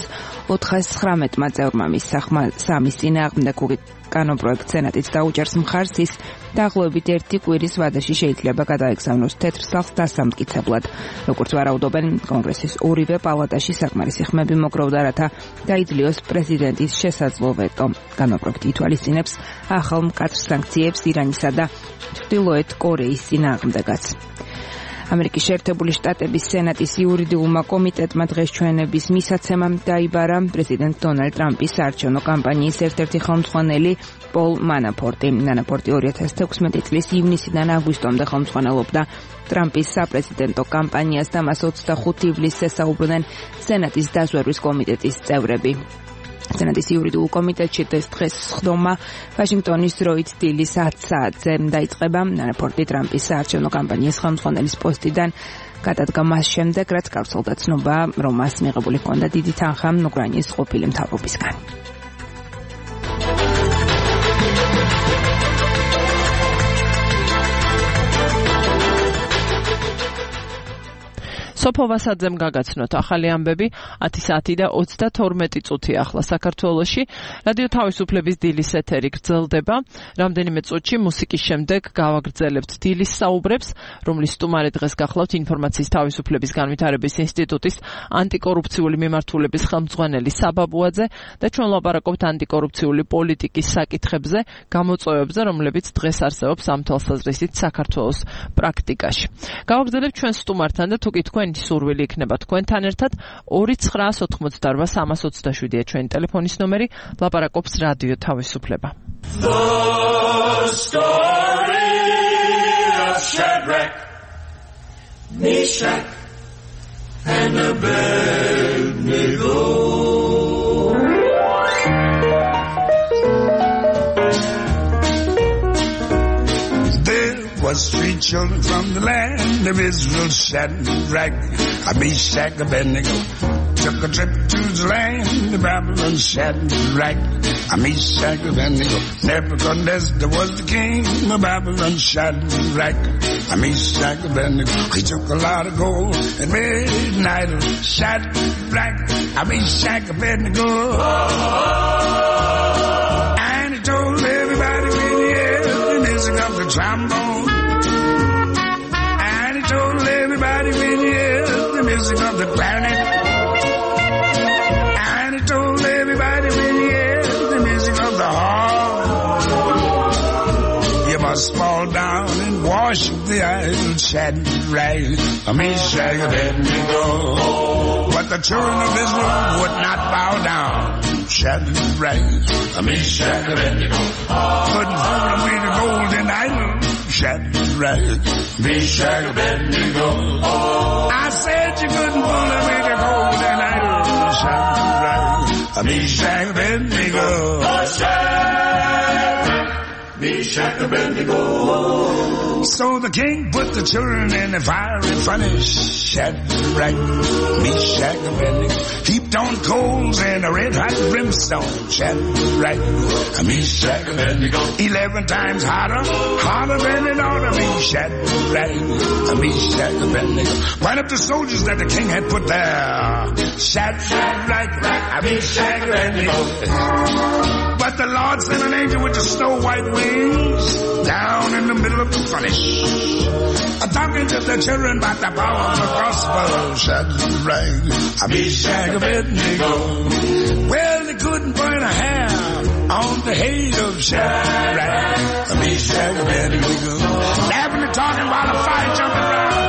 419-მა წევრმა მისახმა სამის წინააღმდეგ კანონპროექტ სენატიც დაუჭერს მხარს ის დაახლოებით 1 კვირის ვადაში შეიძლება გადაეგზავნოს თეთრ სახლს დასამტკიცებლად. როგორც ვარაუდობენ, კონგრესის ორივე პალატაში საკმარისი ხმები მოგროვდა, რათა დაიძლიოს პრეზიდენტის შესაძლო ვეტო. კანონპროექტი ითვალისწინებს ახალ მკაცრ სანქციებს ირანისა და ჩრდილოეთ კორეის წინააღმდეგაც. ამერიკის შეერთებული შტატების სენატის იურიდიულმა კომიტეტმა დღეს ჩვენების მისაცემა დაიბარა პრეზიდენტ დონალდ ტრამპის საარჩევნო კამპანიის ერთ-ერთი ხელმძღვანელი პოლ მანაფორტი. მანაფორტი 2016 წლის ივნისიდან აგვისტომდე ხელმძღვანელობდა ტრამპის საპრეზიდენტო კამპანიას და მას 25 ივლისს ესაუბრნენ სენატის დაზვერვის კომიტეტის წევრები. სენატის იურიდიულ კომიტეტში დღეს სხდომა ვაშინგტონის დროით დილის 10 საათზე დაიწყება. მანაფორტი ტრამპის საარჩევნო კამპანიის ხელმძღვანელის პოსტიდან გადადგა მას შემდეგ, რაც გავრცელდა ცნობა, რომ მას მიღებული ჰქონდა დიდი თანხა უკრაინის ყოფილი მთავრობისგან. სოფო ვასაძემ გაგაცნოთ ახალი ამბები 10 საათი და 32 წუთი ახლა საქართველოში. რადიო თავისუფლების დილის ეთერი გრძელდება. რამდენიმე წუთში მუსიკის შემდეგ გავაგრძელებთ დილის საუბრებს, რომლის სტუმარი დღეს გახლავთ ინფორმაციის თავისუფლების განვითარების ინსტიტუტის ანტიკორუფციული მიმართულების ხელმძღვანელი საბა ბუაძე და ჩვენ ლაპარაკობთ ანტიკორუფციული პოლიტიკის საკითხებზე, გამოწვევებზე, რომლებიც დღეს არსებობს ამ თვალსაზრისით საქართველოს პრაქტიკაში. გავაგრძელებთ ჩვენ სტუმართან და თუკი თქვენ სურვილი იქნება თქვენთან ერთად 2988327-ია ჩვენი ტელეფონის ნომერი, ლაპარაკობს რადიო თავისუფლება. The story of Shadrach, Meshach and Abednego. Was 3 children from the land of Israel, Shadrach, Meshach, Abednego, took a trip to the land of Babylon. Shadrach, Meshach, Abednego, Nebuchadnezzar was the king of Babylon. Shadrach, Meshach, Abednego, he took a lot of gold and made an idol. Shadrach, Meshach, Abednego, and he told everybody when he heard the music of the trombone. Everybody when you hear the music of the clarinet, and he told everybody when you hear the music of the harp, you must fall down and worship the idol. Shadrach, Meshach, Abednego, but the children of Israel would not bow down. Shadrach, Meshach, Abednego, couldn't hold away the golden idol. Shadrach, Meshach, Abednego, I said you couldn't pull away the golden idol. Shadrach, Meshach, Abednego, Shadrach, Meshach, Abednego. So the king put the children in the fiery furnace. Shadrach, Meshach, Abednego. Heaped on coals and a red hot brimstone. Shadrach, Meshach, Abednego. 11 times hotter than it ought to be. Shadrach, Meshach, Abednego. Right up the soldiers that the king had put there. Shadrach, Meshach, Abednego. But the Lord sent an angel with the snow white wings down in the middle of the furnace, talking to the children about the power of the gospel. Shadrach, Meshach, Abednego. Well, they couldn't burn a hair on the head of Shadrach, Meshach, Abednego. Laughing and talking while the fire jumping around.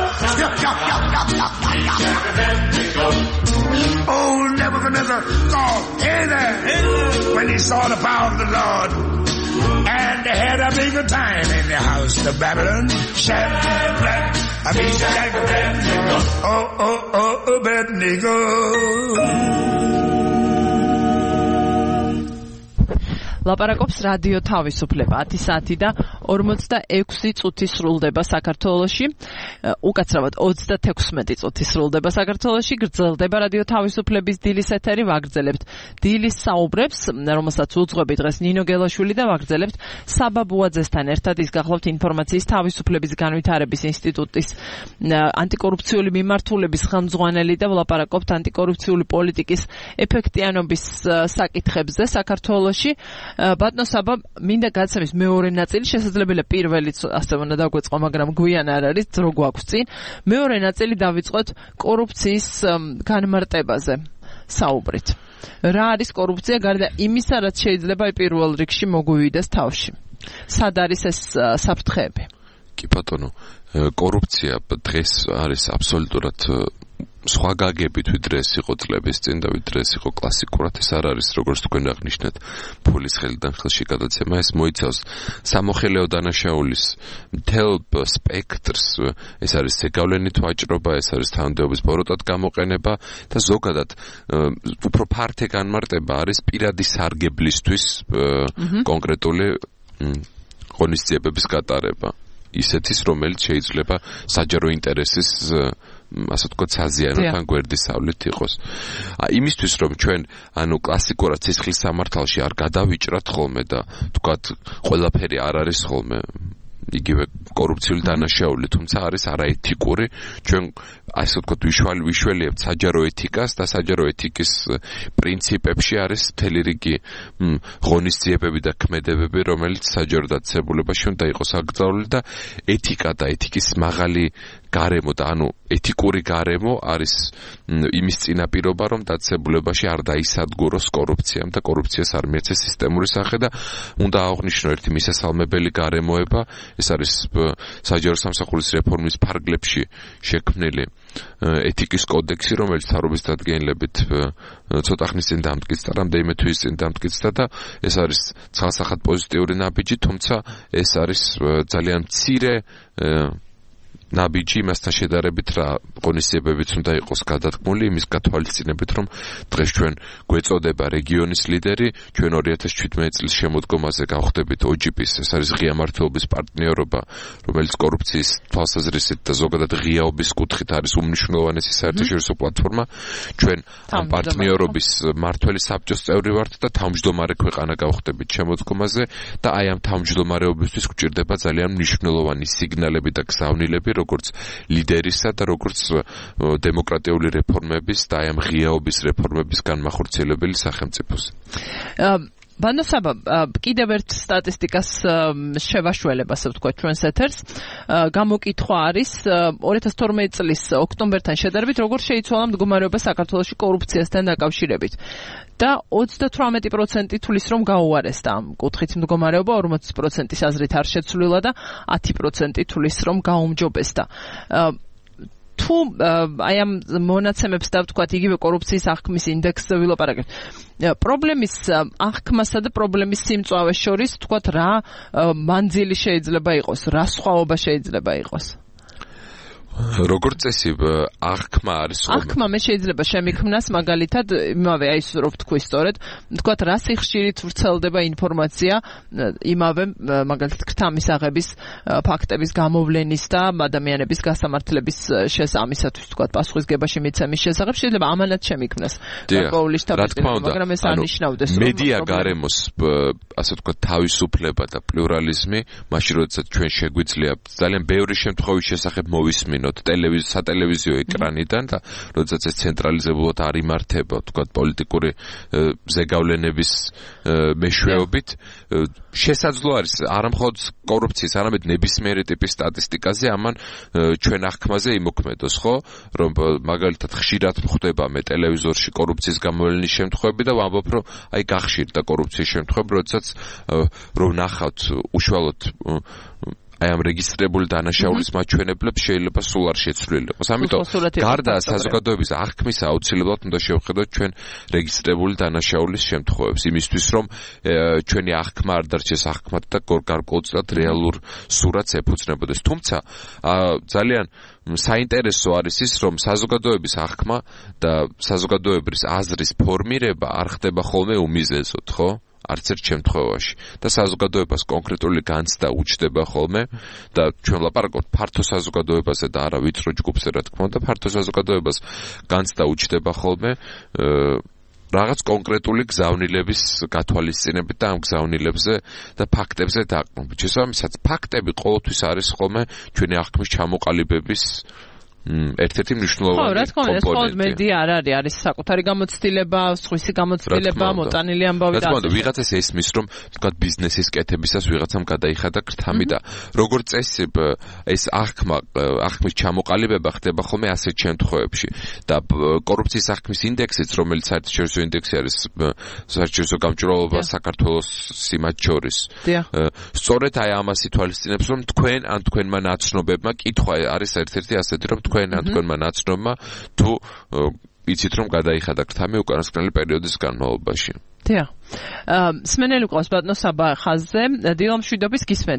Oh, Nebuchadnezzar called, hey there, when he saw the power of the Lord. And they had a bigger time in the house of Babylon. Shadrach, Meshach, Abednego. Oh, Abednego. ლაპარაკობს რადიო თავისუფლება 10 საათი და 46 წუთი სრულდება საქართველოში. უკაცრავად 36 წუთი სრულდება საქართველოში. გრძელდება რადიო თავისუფლების დილის ეთერი. ვაგრძელებთ დილის საუბრებს, რომელსაც უძღვები დღეს ნინო გელაშვილი და ვაგრძელებთ საბა ბუაძესთან ერთად. ის გახლავთ ინფორმაციის თავისუფლების განვითარების ინსტიტუტის ანტიკორუფციული მიმართულების ხელმძღვანელი და ვლაპარაკობთ ანტიკორუფციული პოლიტიკის ეფექტიანობის საკითხებზე საქართველოში. ბატონო საბა, მინდა გაცემის მეორე ნაწილი, შესაძლებელია პირველიც ასე უნდა დაგვეწყო, მაგრამ გვიან არ არის, დრო გვაქვს წინ. მეორე ნაწილი დავიწყოთ კორუფციის განმარტებაზე საუბრით. რა არის კორუფცია გარდა იმისა, რაც შეიძლება პირველ რიგში მოგვივიდეს თავში? სად არის ეს საფრთხეები? კი ბატონო, კორუფცია დღეს არის აბსოლუტურად სხვა გაგებით ვიდრე ეს იყო წლების წინ და ვიდრე ეს იყო კლასიკურად. ეს არ არის, როგორც თქვენ აღნიშნეთ, ფულის ხელიდან ხელში გადაცემა. ეს მოიცავს სამოხელეო დანაშაულის მთელ სპექტრს. ეს არის ზეგავლენით ვაჭრობა, ეს არის თანამდებობის ბოროტად გამოყენება და ზოგადად უფრო ფართე განმარტება არის პირადი სარგებლისთვის კონკრეტული ღონისძიებების გატარება. ისეთის, რომელიც შეიძლება საჯარო ინტერესის ასე ვთქვათ, საზიანოდ ან გვერდისავლით იყოს. იმისთვის, რომ ჩვენ კლასიკურად სისხლის სამართალში არ გადავიჭრათ ხოლმე და ვთქვათ, ყველაფერი არ არის ხოლმე იგივე კორუფციული დანაშაული, თუმცა არის არაეთიკური. ჩვენ ასე ვთქვათ, ვიშველიებთ საჯარო ეთიკას და საჯარო ეთიკის პრინციპებში არის მთელი რიგი ღონისძიებები და ქმედებები, რომელიც საჯარო დაწესებულებაში უნდა იყოს აკრძალული და ეთიკა და ეთიკის მაღალი გარემო და ეთიკური გარემო არის იმის წინაპირობა, რომ დაწესებულებაში არ დაისადგუროს კორუფციამ და კორუფციას არ მიეცეს სისტემური სახე და უნდა აღვნიშნო ერთი მისასალმებელი გარემოება. ეს არის საჯარო სამსახურის რეფორმის ფარგლებში შექმნილი ეთიკის კოდექსი, რომელიც თავრობის დადგენილებით ცოტა ხნის წინ დამტკიცდა, რამდენიმე თვის წინ დამტკიცდა და ეს არის ცალსახად პოზიტიური ნაბიჯი, თუმცა ეს არის ძალიან მცირე ნაბიჯი იმასთან შედარებით, რა ღონისძიებებიც უნდა იყოს გადადგმული, იმის გათვალისწინებით, რომ დღეს ჩვენ გვეწოდება რეგიონის ლიდერი, ჩვენ 2017 წლის შემოდგომაზე გავხდებით OGP-ს, ეს არის ღია მმართველობის პარტნიორობა, რომელიც კორუფციის თვალსაზრისით და ზოგადად ღიაობის კუთხით არის უმნიშვნელოვანესი საერთაშორისო პლატფორმა. ჩვენ ამ პარტნიორობის მმართველი საბჭოს წევრი ვართ და თავმჯდომარე ქვეყანა გავხდებით შემოდგომაზე და აი ამ თავმჯდომარეობისთვის გვჭირდება ძალიან მნიშვნელოვანი სიგნალები და გზავნილები, როგორც ლიდერისა და როგორც დემოკრატიული რეფორმების და ამ ღიაობის რეფორმების განმახორციელებელი სახელმწიფოს. ბანოსაბა, კიდევ ერთ სტატისტიკას შევაშველებ, ასე ვთქვათ, ჩვენს ეთერს. გამოკითხვა არის 2012 წლის ოქტომბერთან შედარებით, როგორ შეიცვალა მდგომარეობა საქართველოში კორუფციასთან დაკავშირებით. და 38% თulis რომ გაუარესდა ამ კუთხით მდგომარეობა, 40%-ის აზრით არ შეცვლილა და 10% თulis რომ გაუმჯობესდა. თუ აი ამ მონაცემებს დავთქვათ, იგივე კორუფციის აღქმის ინდექსზე ვილაპარაკებთ. პრობლემის აღქმასა და პრობლემის სიმწვავეს შორის ვთქვათ, რა მანძილი შეიძლება იყოს, რა სხვაობა შეიძლება იყოს? როგორც წესი აღქმა არის ხოლმე. აღქმა მე შეიძლება შემიქმნას მაგალითად იმავე აი რო ვთქვი სწორედ, თქვათ რა სიხშირით ვრცელდება ინფორმაცია იმავე მაგალითად ქრთამის აღების ფაქტების გამოვლენის და ადამიანების გასამართლების შესამისათვის თქვათ პასუხისგებაში მიცემის შესახებ შეიძლება ამანაც შემიქმნას გარკვეული შტაბის-ბილეთი, მაგრამ ეს არ ნიშნავდეს რომ მედია გარემოს ასე ვთქვათ თავისუფლება და პლურალიზმი მაშინ როდესაც ჩვენ შეგვიძლია ძალიან ბევრი შემთხვევის შესახებ მოვისმინოთ სატელევიზიო ეკრანიდან და როდესაც ეს ცენტრალიზებულად არ იმართება ვთქვათ პოლიტიკური ზეგავლენების მეშვეობით შესაძლო არის არა მხოლოდ კორუფციის არამედ ნებისმიერი ტიპის სტატისტიკაზე ამან ჩვენ აღქმაზე იმოქმედოს ხო რომ მაგალითად ხშირად ხდება მე ტელევიზორში კორუფციის გამოვლენის შემთხვევები და ვამბობ რომ აი გახშირდა კორუფციის შემთხვევები როდესაც რომ ნახავთ უშუალოდ აი ამ რეგისტრირებული დანაშაულის მაჩვენებლებს შეიძლება სულ არ შეცვლილიყოს. ამიტომ გარდა საზოგადოების აღქმისა აუცილებლად უნდა შევხედოთ ჩვენ რეგისტრირებული დანაშაულის შემთხვევებს იმისთვის რომ ჩვენი აღქმა არ დარჩეს აღქმად და გარკვეულწილად რეალურ სურათს ეფუძნებოდეს. თუმცა ძალიან საინტერესო არის ის რომ საზოგადოების აღქმა და საზოგადოების აზრის ფორმირება არ ხდება ხოლმე უმიზეზოდ, ხო? არც ერთ შემთხვევაში და საზოგადოებას კონკრეტული განცდა უჩნდება ხოლმე და ჩვენ ლაპარაკობთ ფართო საზოგადოებაზე და არა ვიწრო ჯგუფზე რა თქმა უნდა ფართო საზოგადოებას განცდა უჩნდება ხოლმე რაღაც კონკრეტული გზავნილების გათვალისწინებით და ამ გზავნილებზე და ფაქტებზე დაყრდნობით. შესაბამისად ფაქტები ყოველთვის არის ხოლმე ჩვენი აღქმის ჩამოყალიბების ერთ-ერთი მნიშვნელოვანი კომპონენტი. ხო, რა თქმა უნდა, ეს მხოლოდ მედია არ არის საკუთარი გამოცდილება, სხვისი გამოცდილება, მოტანილი ამბავი და. რა თქმა უნდა, ვიღაცას ესმის, რომ თქვა ბიზნესის კეთებისას ვიღაცამ გადაიხადა ქრთამი და როგორც წესი ეს აღქმის ჩამოყალიბება ხდება ხოლმე ასეთ შემთხვევებში და კორუფციის აღქმის ინდექსიც, რომელიც საერთაშორისო ინდექსი არის საერთაშორისო გამჭვირვალობა საქართველოსი მათ შორის. სწორედ აი ამას ითვალისწინებს, რომ თქვენ ან თქვენმა ნაცნობებმა კითხვა არის ერთ-ერთი ასეთი, რომ თქვენ ან თქვენმა ნაცნობმა თუ იცით რომ გადაიხადა ქრთამი უკანასკნელი პერიოდის განმავლობაში. დიახ. სმენელი ყავს ბატონო საბა ხაზზე, დილამშვიდობის გისმენთ.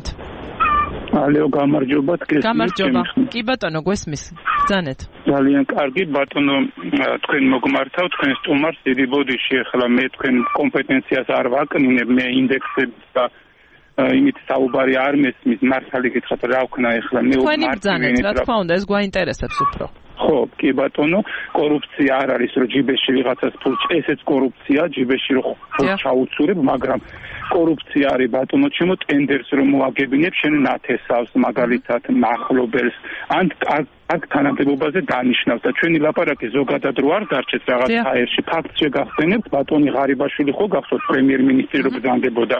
ალეო გამარჯობა თქვენ. გამარჯობა. კი ბატონო გვესმის. ბრძანეთ. ძალიან კარგი ბატონო თქვენ მოგმართავ თქვენ სტუმარს დიდი ბოდიში ახლა მე თქვენ კომპეტენციას არ ვაკნინებ მე ინდექსებს და იმით საუბარი არ მესმის მართალი გითხრათ რა ვქნა ახლა მე თქვენი ბრძანეთ რა თქმა უნდა ეს გვაინტერესებს უფრო ხო კი ბატონო კორუფცია არ არის რომ ჯიბეში ვიღაცას ფულს ესეც კორუფცია ჯიბეში რომ ფულს ჩაუცურებ მაგრამ კორუფცია არის ბატონო ჩემო ტენდერს რომ მოაგებინებ შენ ნათესავს მაგალითად მახლობელს ან აქ თანამდებობაზე დანიშნავს და ჩვენი ლაპარაკი ზოგადად რო არ დარჩეთ რაღაც ჰაერში ფაქტს შეგახსენებთ ბატონი ღარიბაშვილი ხო გახსოვთ პრემიერ-მინისტრი რო ბრძანდებოდა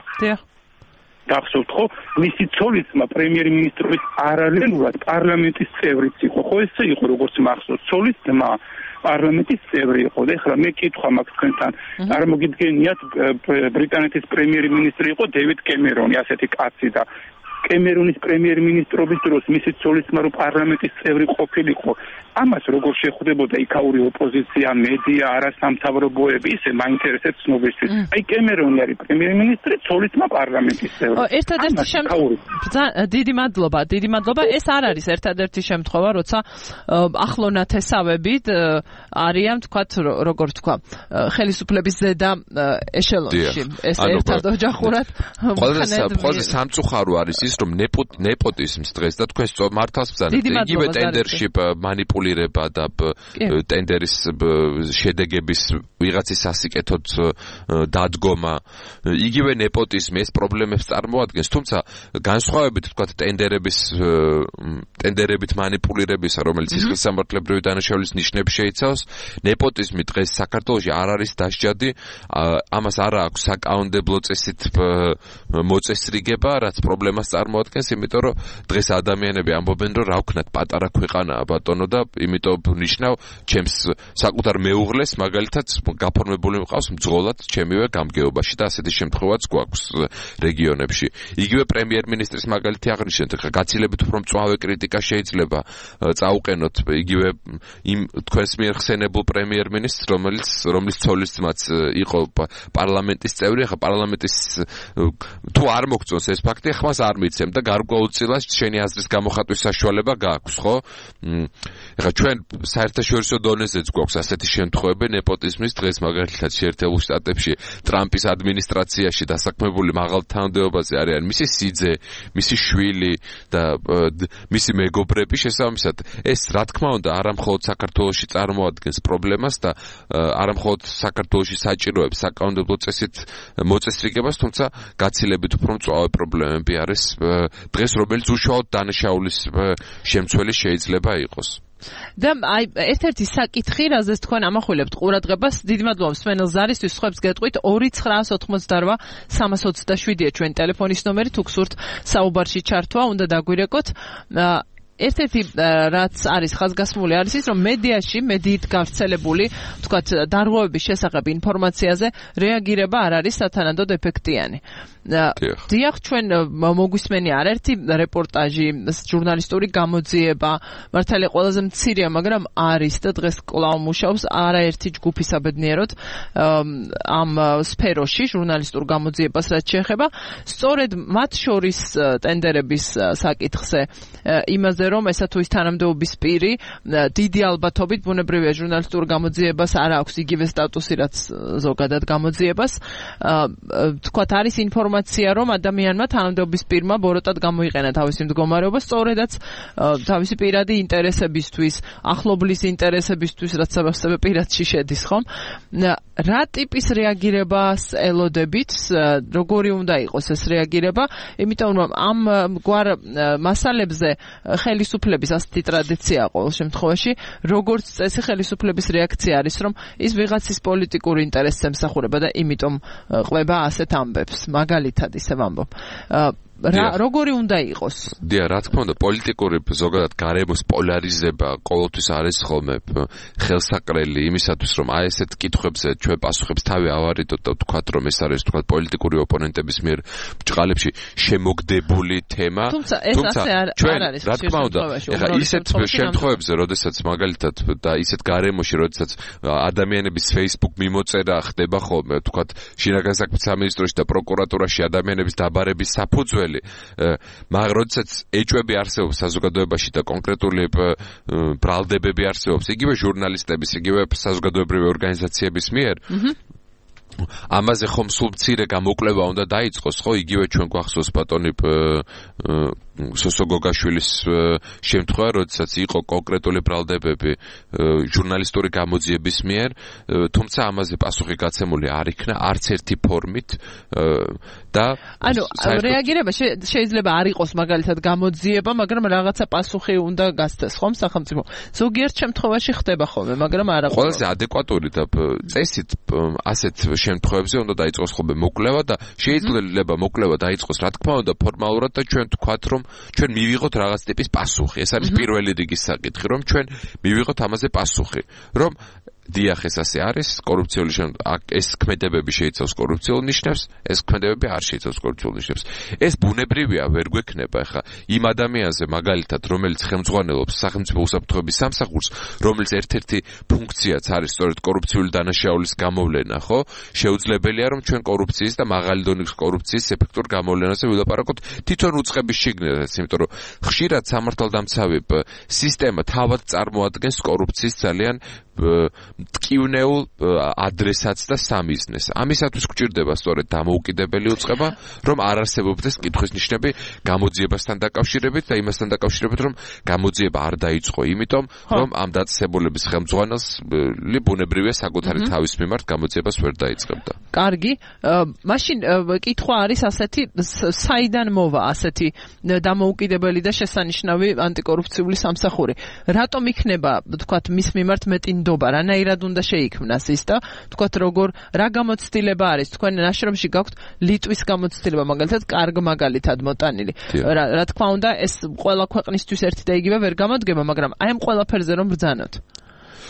გახსოვთ ხო მისი ცოლისმა პრემიერ-მინისტრის პარალელურად პარლამენტის წევრიც იყო ხო ესე იყო როგორც მახსოვს ცოლის ძმა პარლამენტის წევრი იყო და ეხლა მე კითხვა მაქვს თქვენთან არ მოგიდგენიათ ბრიტანეთის პრემიერ-მინისტრი იყო დევიდ კემერონი ასეთი კაცი და კემერონის პრემიერ-მინისტრობის დროს მისი ცოლისმა რო პარლამენტის წევრი ყოფილიყო ამას როგორ შეხვდებოდა იქაური ოპოზიცია მედია არასამთავრობოები ისე მაინტერესებს ცნობისთვის აი კემერონი არის პრემიერ-მინისტრი ცოლისმა პარლამენტის წევრი ერთადერთი დიდი მადლობა ეს არ არის ერთადერთი შემთხვევა როცა ახლონათესავებით არიან თქვათ როგორ თქვა ხელისუფლების ზედა ეშელონში ეს ერთად ოჯახურად ყველაზე სამწუხარო არის ის რომ ნეპოტიზმს დღეს და თქვენ მართავს ბრძანებთ იგივე ტენდერში манипулირება და ტენდერის შედეგების ვიღაცის სასიკეთოდ დადგომა იგივე ნეპოტიზმი ეს პრობლემებს წარმოადგენს თუმცა განსხვავებით თქვათ ტენდერებით манипулირებისა რომელიც სისხლისამართლებრივი დანაშაულის ნიშნებს შეიცავს ნეპოტიზმი დღეს საქართველოში არ არის დასჯადი ამას არ აქვს საკანონმდებლო წესით მოწესრიგება რაც პრობლემას წარმოადგენს იმიტომ რომ დღეს ადამიანები ამბობენ რომ რა ვქნათ პატარა ქვეყანაა ბატონო და იმიტომ ნიშნავ ჩემს საკუთარ მეუღლეს მაგალითად გაფორმებული მყავს მძღოლად ჩემივე გამგეობაში და ასეთი შემთხვევაც გვაქვს რეგიონებში იგივე პრემიერ-მინისტრის მაგალითი აღნიშნეთ ხა გაცილებით უფრო მწვავე კრიტიკა შეიძლება წაუყენოთ იგივე იმ თქვენს მიერ ხსენებულ პრემიერ-მინისტრს რომლის ცოლის ძმაც იყო პარლამენტის წევრი ხა პარლამენტის თუ არ მოგწონს ეს ფაქტი ხმას არ მიცემ გადმოიცემ და გარკვეულწილად შენი აზრის გამოხატვის საშუალება გააქვს, ხო? ეხლა ჩვენ საერთაშორისო დონეზეც გვაქვს ასეთი შემთხვევები ნეპოტიზმის დღეს მაგალითად შეერთებულ შტატებში ტრამპის ადმინისტრაციაში დასაქმებული მაღალ თანამდებობაზე არიან მისი სიძე, მისი შვილი და მისი მეგობრები შესაბამისად ეს რა თქმა უნდა არა მხოლოდ საქართველოში წარმოადგენს პრობლემას და არა მხოლოდ საქართველოში საჭიროებს საკანონმდებლო წესით მოწესრიგებას, თუმცა გაცილებით უფრო მწვავე პრობლემები არის დღეს, რომელიც უშუალოდ დანაშაულის შემცველი შეიძლება იყოს. და აი ერთ-ერთი საკითხი, რაზეც თქვენ ამახვილებთ ყურადღებას, დიდი მადლობა მსმენელს ზარისთვის, სხვებს გეტყვით 2988 327-ია ჩვენი ტელეფონის ნომერი, თუ გსურთ საუბარში ჩართვა, უნდა დაგვირეკოთ. ერთ-ერთი რაც არის ხაზგასმული არის ის, რომ მედიაში, მედიით გავრცელებული, ვთქვათ, დარღვევების შესახებ ინფორმაციაზე რეაგირება არ არის სათანადოდ ეფექტიანი. დიახ, ჩვენ მოგვისმენია არაერთი რეპორტაჟი, ჟურნალისტური გამოძიება, მართალია ყველაზე მცირეა, მაგრამ არის და დღეს კვლავ მუშაობს არაერთი ჯგუფი საბედნიეროდ ამ სფეროში, ჟურნალისტურ გამოძიებას რაც შეეხება, სწორედ მათ შორის ტენდერების საკითხზე, იმაზე რომ ესა თუ ის თანამდებობის პირი დიდი ალბათობით ბუნებრივია ჟურნალისტურ გამოძიებას არ აქვს იგივე სტატუსი რაც ზოგადად გამოძიებას. თქვათ არის ინფორმაცია რომ ადამიანმა თანამდებობის პირმა ბოროტად გამოიყენა თავისი მდგომარეობა სწორედაც თავისი პირადი ინტერესებისთვის, ახლობლის ინტერესებისთვის, რაც საბავშვო პირადში შედის, ხომ? რა ტიპის რეაგირებას ელოდებით, როგორი უნდა იყოს ეს რეაგირება, იმიტომ რომ ამ გვარ მასალებზე ხელისუფლების ასეთი ტრადიცია ყოველ შემთხვევაში, როგორც წესი ხელისუფლების რეაქცია არის, რომ ის ვიღაცის პოლიტიკურ ინტერესს ემსახურება და იმიტომ ყვება ასეთ ამბებს. მაგალითად ისე ვამბობ. როგორი უნდა იყოს? დიახ, რა თქმა უნდა, პოლიტიკური ზოგადად გარემოს პოლარიზება ყოველთვის არის ხოლმე ხელსაყრელი იმისათვის, რომ აი ესეთ კითხვებზე ჩვენ პასუხებს თავი ავარიდოთ და ვთქვათ, რომ ეს არის ვთქვათ პოლიტიკური ოპონენტების მიერ ბჭყალებში შემოგდებული თემა. თუმცა ეს ასე არ არის. რა თქმა უნდა, ეხლა ისეთ შემთხვევებზე, როდესაც მაგალითად და ისეთ გარემოში, როდესაც ადამიანების Facebook მიმოწერა ხდება ხოლმე, ვთქვათ, შინაგან საქმეთა სამინისტროში და პროკურატურაში ადამიანების დაბარების საფუძველი მაგრამ როდესაც ეჭვები არსებობს საზოგადოებაში და კონკრეტული ბრალდებები არსებობს იგივე ჟურნალისტების, იგივე საზოგადოებრივი ორგანიზაციების მიერ ამაზე ხომ სულ მცირე გამოკვლევა უნდა დაიწყოს, ხო? იგივე ჩვენ გვახსოვს ბატონი სოსო გოგაშვილის შემთხვევა, როდესაც იყო კონკრეტული ბრალდებები ჟურნალისტური გამოძიების მიერ, თუმცა ამაზე პასუხი გაცემული არ იქნა არც ერთი ფორმით და ანუ რეაგირება შეიძლება არ იყოს მაგალითად გამოძიება, მაგრამ რაღაცა პასუხი უნდა გასცეს, ხომ სახელმწიფო? ზოგიერთ შემთხვევაში ხდება ხოლმე, მაგრამ არა ყოველთვის. ყველაზე ადეკვატური და წესით ასეთ შემთხვევებზე უნდა დაიწყოს ხოლმე მოკვლევა და შეიძლება მოკვლევა დაიწყოს რა თქმა უნდა ფორმალურად და ჩვენ თქვათ რომ ჩვენ მივიღოთ რაღაც ტიპის პასუხი. ეს არის პირველი რიგის საკითხი, რომ ჩვენ მივიღოთ ამაზე პასუხი. რომ დიახ, ეს ასე არის, კორუფციული ეს ქმედებები შეიცავს კორუფციულ ნიშნებს, ეს ქმედებები არ შეიცავს კორუფციულ ნიშნებს. ეს ბუნებრივია, ვერ გვექნება ახლა იმ ადამიანზე მაგალითად, რომელიც ხელმძღვანელობს სახელმწიფო უსაფრთხოების სამსახურს, რომელიც ერთ-ერთი ფუნქციაც არის სწორედ კორუფციული დანაშაულის გამოვლენა, ხო? შეუძლებელია რომ ჩვენ კორუფციის და მაღალი დონის კორუფციის ეფექტურ გამოვლენაზე ვილაპარაკოთ თვითონ უწყების შიგნითაც, იმიტომ რომ ხშირად სამართალდამცავი სისტემა თავად წარმოადგენს კორუფციის ძალიან მტკივნეულ ადრესატს და სამიზნეს. ამისათვის გვჭირდება სწორედ დამოუკიდებელი უწყება, რომ არ არსებობდეს კითხვის ნიშნები გამოძიებასთან დაკავშირებით და იმასთან დაკავშირებით, რომ გამოძიება არ დაიწყო, იმიტომ რომ ამ დაწესებულების ხელმძღვანელს ბუნებრივია საკუთარი თავის მიმართ გამოძიებას ვერ დაიწყებდა. კარგი, მაშინ კითხვა არის ასეთი, საიდან მოვა ასეთი დამოუკიდებელი და შესანიშნავი ანტიკორუფციული სამსახური? რატომ იქნება, თქვათ, მის მიმართ მეტი რანაირად უნდა შეიქმნას ის და თქვათ როგორ რა გამოცდილება არის თქვენ ნაშრომში გაქვთ ლიტვის გამოცდილება მაგალითად კარგ მაგალითად მოტანილი რა თქმა უნდა ეს ყველა ქვეყნისთვის ერთი და იგივე ვერ გამოდგება მაგრამ აი ამ ყველაფერზე რომ ბრძანოთ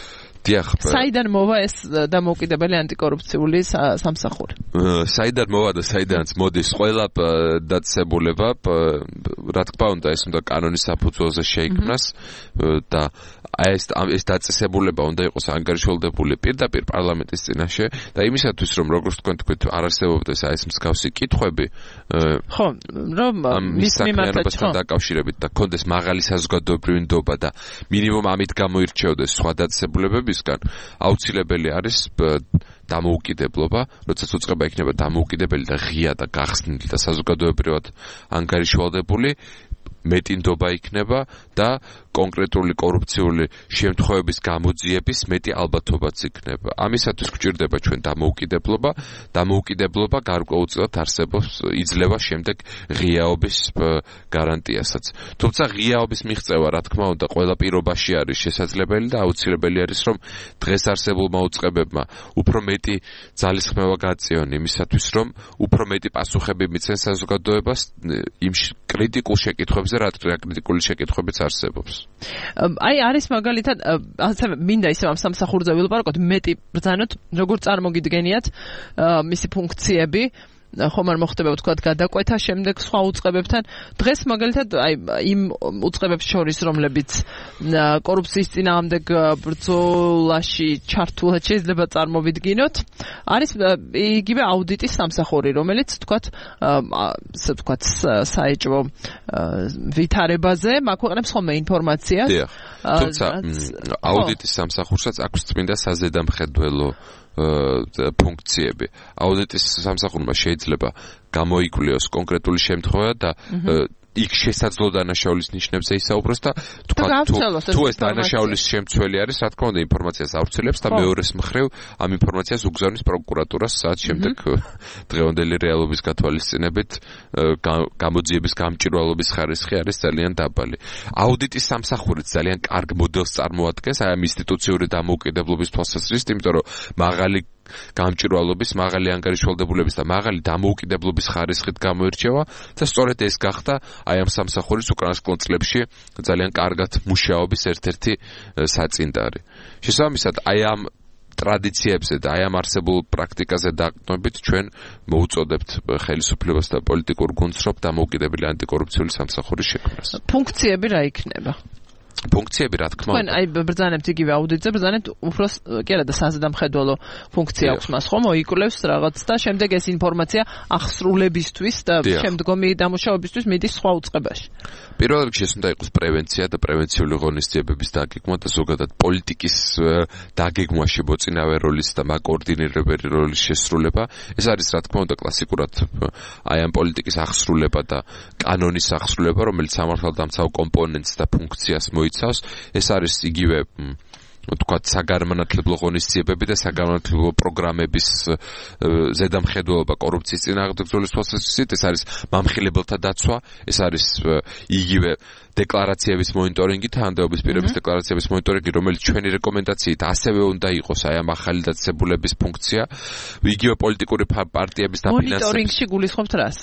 დიახ. საიდან მოვა ეს დამოუკიდებელი ანტიკორუფციული სამსახური? საიდან მოვა და საიდანაც მოდის ყველა დაწესებულება, რა თქმა უნდა, ეს უნდა კანონის საფუძველზე შეიქმნას და ეს დაწესებულება უნდა იყოს ანგარიშვალდებული პირდაპირ პარლამენტის წინაშე და იმისათვის რომ როგორც თქვით არ არსებობდეს ეს მსგავსი კითხვები ხო რომ მის მიმართებთან დაკავშირებით და კონდეს მაღალი საზოგადოებრივი ნდობა და მინიმუმ ამით გამოირჩეოდეს სხვა დაწესებულებებისგან აუცილებელი არის დამოუკიდებლობა, როდესაც უწყება იქნება დამოუკიდებელი და ღია და გახსნილი და საზოგადოებრივად ანგარიშვალდებული მეტი ნდობა იქნება და კონკრეტული კორუფციული შემთხვევების გამოძიების მეტი ალბათობაც იქნება. ამისათვის გვჭირდება ჩვენ დამოუკიდებლობა. დამოუკიდებლობა გარკვეულწილად არსებობს იძლევა შემდეგ ღიაობის გარანტიასაც. თუმცა ღიაობის მიღწევა, რა თქმა უნდა, ყველა პირობაში არის შესაძლებელი და აუცილებელი არის, რომ დღეს არსებულმა უწყებებმა უფრო მეტი ძალისხმევა გააწიონ იმისათვის, რომ უფრო მეტი პასუხები მიცენ საზოგადოებას იმ კრიტიკულ შეკითხვებზე, რა კრიტიკული შეკითხვებიც არსებობს. აი არის მაგალითად ასე მინდა ისევ ამ სამსახურზე ვილაპარაკოთ მეტი ბრძანოთ როგორ წარმოგიდგენიათ მისი ფუნქციები ხომ არ მოხდება ვთქვათ გადაკვეთა შემდეგ სხვა უწყებებთან დღეს მაგალითად აი იმ უწყებებს შორის რომლებიც კორუფციის წინააღმდეგ ბრძოლაში ჩართულად შეიძლება წარმოვიდგინოთ არის იგივე აუდიტის სამსახური რომელიც ვთქვათ საეჭვო ვითარებაზე მაგვაყენებს ხოლმე ინფორმაციას თუმცა აუდიტის სამსახურსაც აქვს წმინდა საზედამხედველო ფუნქციები. აუდიტის სამსახურმა შეიძლება გამოიკვლიოს კონკრეტული შემთხვევა და იქ შესაძლო დანაშაულის ნიშნებზე ისაუბროს და თუ ეს დანაშაულის შემცველი არის, რა თქმა უნდა, ინფორმაციას ავრცელებს და მეორეს მხრივ ამ ინფორმაციას უგზავნის პროკურატურას, სადაც შემდეგ დღევანდელი რეალობის გათვალისწინებით გამოძიების გამჭვირვალობის ხარისხი არის ძალიან დაბალი. აუდიტის სამსახურიც ძალიან კარგ მოდელს წარმოადგენს აი ამ ინსტიტუციური დამოუკიდებლობის თვალსაზრისით, იმიტომ რომ მაღალი გამჭვირვალობის, მაღალი ანგარიშვალდებულების და მაღალი დამოუკიდებლობის ხარისხით გამოირჩევა და სწორედ ეს გახდა აი ამ სამსახურის უკანასკნელ წლებში ძალიან კარგად მუშაობის ერთ-ერთი საწინდარი. შესაბამისად, აი ამ ტრადიციებზე და აი ამ არსებულ პრაქტიკაზე დაყრდნობით ჩვენ მოუწოდებთ ხელისუფლებას და პოლიტიკურ გუნდს, რომ დამოუკიდებელი ანტიკორუფციული სამსახურის შექმნას. ფუნქციები რა იქნება? ფუნქციები რა თქმა უნდა. თქვენ აი ბრძანებთ იგივე აუდიტზე, ბრძანებთ უფრო კი არა და საზედამხედველო ფუნქცია აქვს მას, ხო? მოიკვლევს რაღაც და შემდეგ ეს ინფორმაცია აღსრულებისთვის და შემდგომი დამუშავებისთვის მიდის სხვა უწყებაში. პირველ რიგში ეს უნდა იყოს პრევენცია და პრევენციული ღონისძიებების დაგეგმვა და ზოგადად პოლიტიკის დაგეგმვა შემოწინავე როლის და მაკოორდინირებელი როლის შესრულება. ეს არის რა თქმა უნდა კლასიკურად აი ამ პოლიტიკის აღსრულება და კანონის აღსრულება, რომელიც სამართალდამცავ კომპონენტს და ფუნქციას მოიცავს. ეს არის იგივე ვთქვათ საგანმანათლებლო ღონისძიებები და საგანმანათლებლო პროგრამების ზედამხედველობა კორუფციის წინააღმდეგ ბრძოლის თვალსაზრისით, ეს არის მამხილებელთა დაცვა, ეს არის იგივე დეკლარაციების მონიტორინგი, თანამდებობის პირების დეკლარაციების მონიტორინგი, რომელიც ჩვენი რეკომენდაციით ასევე უნდა იყოს აი ამ ახალი დაწესებულების ფუნქცია, იგივე პოლიტიკური პარტიების დაფინანსება. მონიტორინგში გულისხმობთ რას?